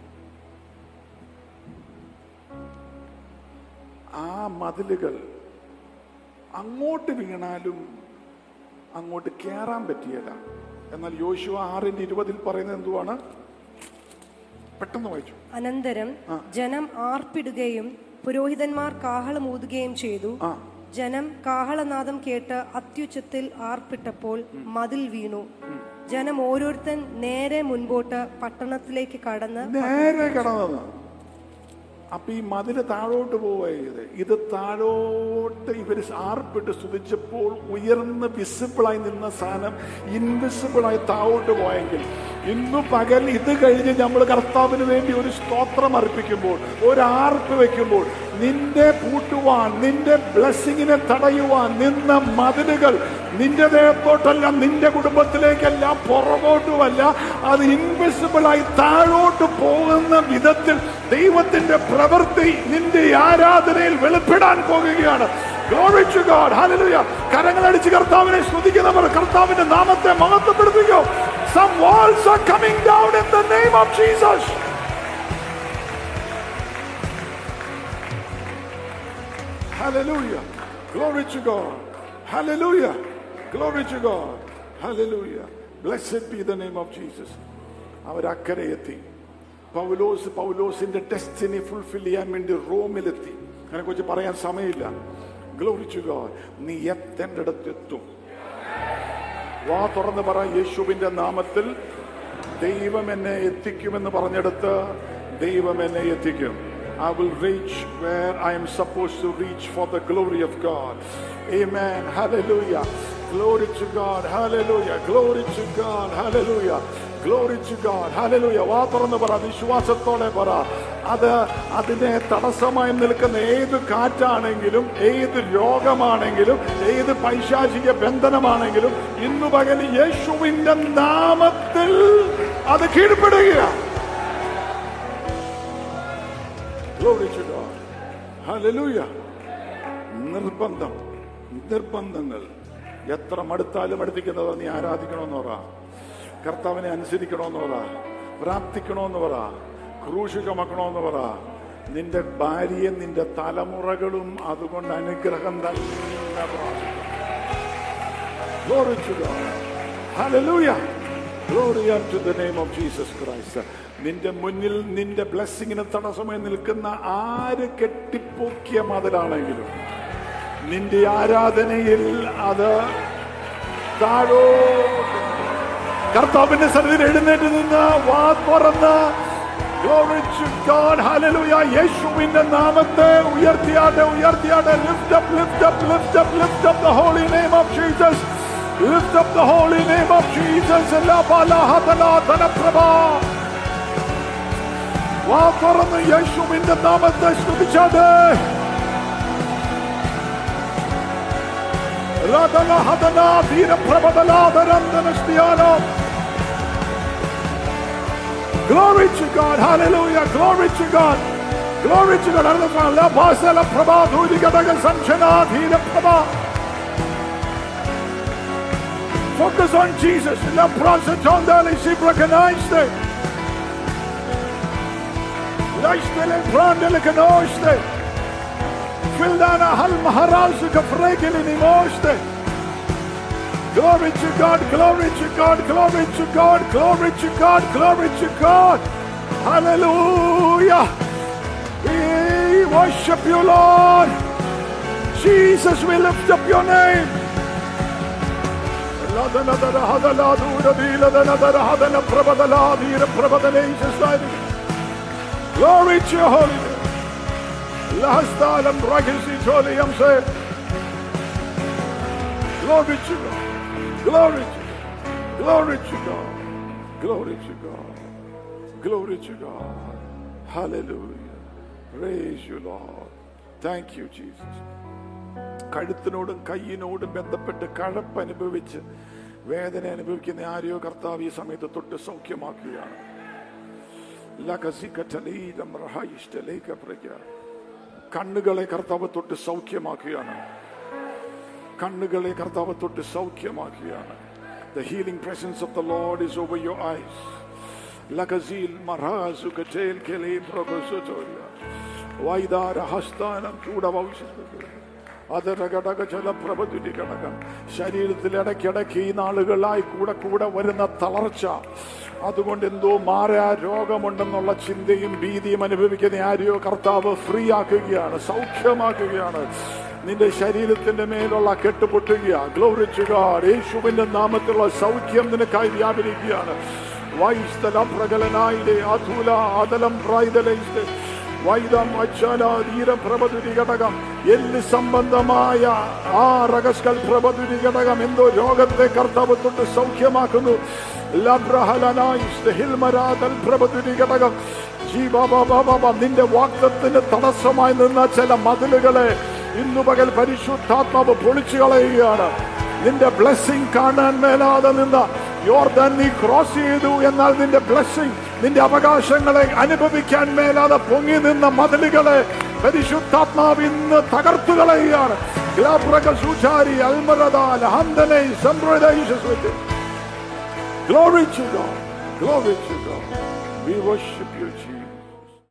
ആ മതിലുകൾ അങ്ങോട്ട് വീണാലും അങ്ങോട്ട് കയറാൻ പറ്റിയല്ല. എന്നാൽ യോശുവ 6:20 പറയുന്നത് എന്തുവാണ്? പെട്ടെന്ന് വായിച്ചു. അനന്തരം ജനം ആർപ്പിടുകയും പുരോഹിതന്മാർ കാഹളം ഊതുകയും ചെയ്തു. ജനം കാഹളനാദം കേട്ട് അത്യുച്ചത്തിൽ ആർപ്പിട്ടപ്പോൾ മതിൽ വീണു. ജനം ഓരോരുത്തൻ നേരെ മുൻപോട്ട് പട്ടണത്തിലേക്ക് കടന്നത്. അപ്പൊ ഈ മതില് താഴോട്ട് പോവുക. ഇത് താഴോട്ട് ഇവര് ആർപ്പിട്ട് സ്തുതിച്ചപ്പോൾ ഉയർന്ന് വിസിബിളായി നിന്ന സാധനം ഇൻവിസിബിളായി താഴോട്ട് പോയെങ്കിൽ, ഇന്നു പകൽ ഇത് കഴിഞ്ഞ് നമ്മൾ കർത്താവിന് വേണ്ടി ഒരു സ്തോത്രം അർപ്പിക്കുമ്പോൾ, ഒരു ആർപ്പ് വെക്കുമ്പോൾ, നിന്റെ പൂട്ടുവാൻ, നിന്റെ ബ്ലെസ്സിങ്ങിനെ തടയുവാൻ നിന്ന മതിലുകൾ നിന്റെ ദേഹത്തോട്ടല്ല, നിന്റെ കുടുംബത്തിലേക്കല്ല, പുറകോട്ടുമല്ല, അത് ഇൻവിസിബിളായി താഴോട്ട് പോകുന്ന വിധത്തിൽ ദൈവത്തിന്റെ പ്രവൃത്തി നിന്റെ ആരാധനയിൽ വെളിപ്പെടാൻ പോകുകയാണ്. Glory to God, hallelujah. കരങ്ങളടിച്ച് കർത്താവിനെ സ്തുതിക്കുന്നവർ കർത്താവിന്റെ നാമത്തെ മഹത്വപ്പെടുത്തുക. Some walls are coming down in the name of Jesus. Hallelujah. Glory to God. Hallelujah. Glory to God. Hallelujah. Blessed be the name of Jesus. അവർ അക്കരെ എത്തി. പൗലോസിന്റെ ഡെസ്റ്റിനി ഫുൾഫിൽ ചെയ്യാൻ വേണ്ടി റോമിലെത്തി. അതിനെക്കുറിച്ച് പറയാൻ സമയമില്ല. Glory to God. നീ എത്തേണ്ടടുത്തെത്തും. വാ തുറന്ന് പറ, യേശുവിന്റെ നാമത്തിൽ ദൈവം എന്നെ എത്തിക്കുമെന്ന് പറഞ്ഞെടുത്ത് ദൈവം എന്നെ എത്തിക്കും. I will reach where I am supposed to reach for the glory of God. Amen. Hallelujah. Glory to God. Hallelujah. Glory to God. Hallelujah. Glory to God. Hallelujah. വാ തുറന്ന് പറ, വിശ്വാസത്തോടെ പറ. അതിനെ തടസ്സമായി നിൽക്കുന്ന ഏത് കാറ്റാണെങ്കിലും, ഏത് രോഗമാണെങ്കിലും, ഏത് പൈശാചിക ബന്ധനമാണെങ്കിലും ഇന്നു പകൽ യേശുവിന്റെ നാമത്തിൽ അത് കീഴ്പ്പെടുകയാണ്. Glory to God. Hallelujah. നിർബന്ധങ്ങൾ എത്ര മടുത്താലും അടുപ്പിക്കുന്നത്. നീ ആരാധിക്കണമെന്ന് പറ, കർത്താവിനെ അനുസരിക്കണമെന്ന് പറ, പ്രാർത്ഥിക്കണമെന്ന് പറ, ക്രൂശ് ചുമക്കണമെന്ന് പറ. നിന്റെ ഭാര്യയും നിന്റെ തലമുറകളും അതുകൊണ്ട് അനുഗ്രഹം തന്നെ പ്രാർത്ഥിക്കും. Glory to God. Hallelujah. Glory unto the name of Jesus Christ. നിന്റെ മുന്നിൽ നിന്റെ ബ്ലെസ്സിങ്ങിന് തടസ്സമായി നിൽക്കുന്ന ആര് കെട്ടിപ്പൊക്കിയ മതിലാണെങ്കിലും നിന്റെ ആരാധനയിൽ അത് താഴോ കർത്താവിന്റെ സന്നിധിയിൽ എഴുന്നേറ്റ് നിന്ന് വാ തുറന്ന് Glory to God, hallelujah. യേശുവിന്റെ നാമത്തെ ഉയർത്തിയാട്ടെ. Lift up, lift up, lift up, lift up the holy name of Jesus. Lift up the holy name of Jesus. La bala hadala dana prabha. വാ തുറന്ന് യേശുവിന്റെ നാമത്തെ സ്തുതിച്ചാട്ടെ. ലാദന ഹദന വീര പ്രഭദലാദരം ദനസ്തിയാനോ. Glory to God, hallelujah, glory to God, glory to God. La basala prabha dhudi gadaga sanchana dhira prabha. Focus on Jesus. La pranza tondali si recognize. Laistele prandele canoste. Fildana hal maharaj ka fregel in imoste. Glory to God, glory to God, glory to God, glory to God, glory to God. Hallelujah. We worship you, Lord. Jesus, we lift up your name. Glory to your holy name. Glory to God. Glory to God, glory to God, glory to God, glory to God. Hallelujah. Praise you, Lord. Thank you, Jesus. കഴുത്തിനോടും കയ്യിനോടും ബന്ധപ്പെട്ട് കഴപ്പ് അനുഭവിച്ച് വേദന അനുഭവിക്കുന്ന ആരെയോ കർത്താവ് ഈ സമയത്ത് തൊട്ട് സൗഖ്യമാക്കുകയാണ്. കണ്ണുകളെ കർത്താവ് തൊട്ട് സൗഖ്യമാക്കുകയാണ്. കണ്ണുകളെ കർത്താവ് തൊട്ട് സൗഖ്യമാക്കുകയാണ്. The healing presence of the Lord is over your eyes. Lagazil marazu katel kele progosotoria. Vaidara hastanam chudavavishas. അതരകടക ചില പ്രഭതുരികടകം ശരീരത്തിൽ ഇടയ്ക്കിടയ്ക്ക് ഈ നാളുകളായി കൂടെ വരുന്ന തളർച്ച, അതുകൊണ്ട് എന്തോ മാറാ രോഗമുണ്ടെന്നുള്ള ചിന്തയും ഭീതിയും അനുഭവിക്കുന്ന ആരെയോ കർത്താവ് ഫ്രീ ആക്കുകയാണ്, സൗഖ്യമാക്കുകയാണ്. നിന്റെ ശരീരത്തിന്റെ മേലുള്ള കെട്ടുപൊട്ടുക. Glory to God. യേശുവിന്റെ നാമത്തിലുള്ള സൗഖ്യം നിനക്കായി വ്യാപരിക്കുകയാണ്. വൈസ്തല പ്രകലനായിലെ അധൂല ആദലം പ്രായിതലൈസ്തെ വൈദം അച്ഛന ധീര പ്രഭതുരി ഘടകം എല്ല് സംബന്ധമായ ആ റകസ്കൽ പ്രഭതുരി ഘടകം എന്തോ രോഗത്തെ കർത്താവ് തൊട്ട് സൗഖ്യമാക്കുന്നു. നിന്റെ വാഗ്ദത്തത്തിന് തടസ്സമായി നിന്ന ചില മതിലുകളെ ഇന്നു പകൽ പരിശുദ്ധാത്മാവ് പൊളിച്ചു കളയുകയാണ്. നിന്റെ ബ്ലെസ്സിംഗ് കാണാൻ മേലാതെ നിന്ന യോർദാൻ നീ ക്രോസ് ചെയ്തു, എന്നാൽ നിന്റെ ബ്ലെസ്സിംഗ്, നിന്റെ അവകാശങ്ങളെ അനുഭവിക്കാൻ മേലാതെ പൊങ്ങി നിന്ന മതിലുകളെ പരിശുദ്ധാത്മാവ് ഇന്ന് തകർത്തു കളയുകയാണ്. Glory to God, glory to God. We worship you, Jesus.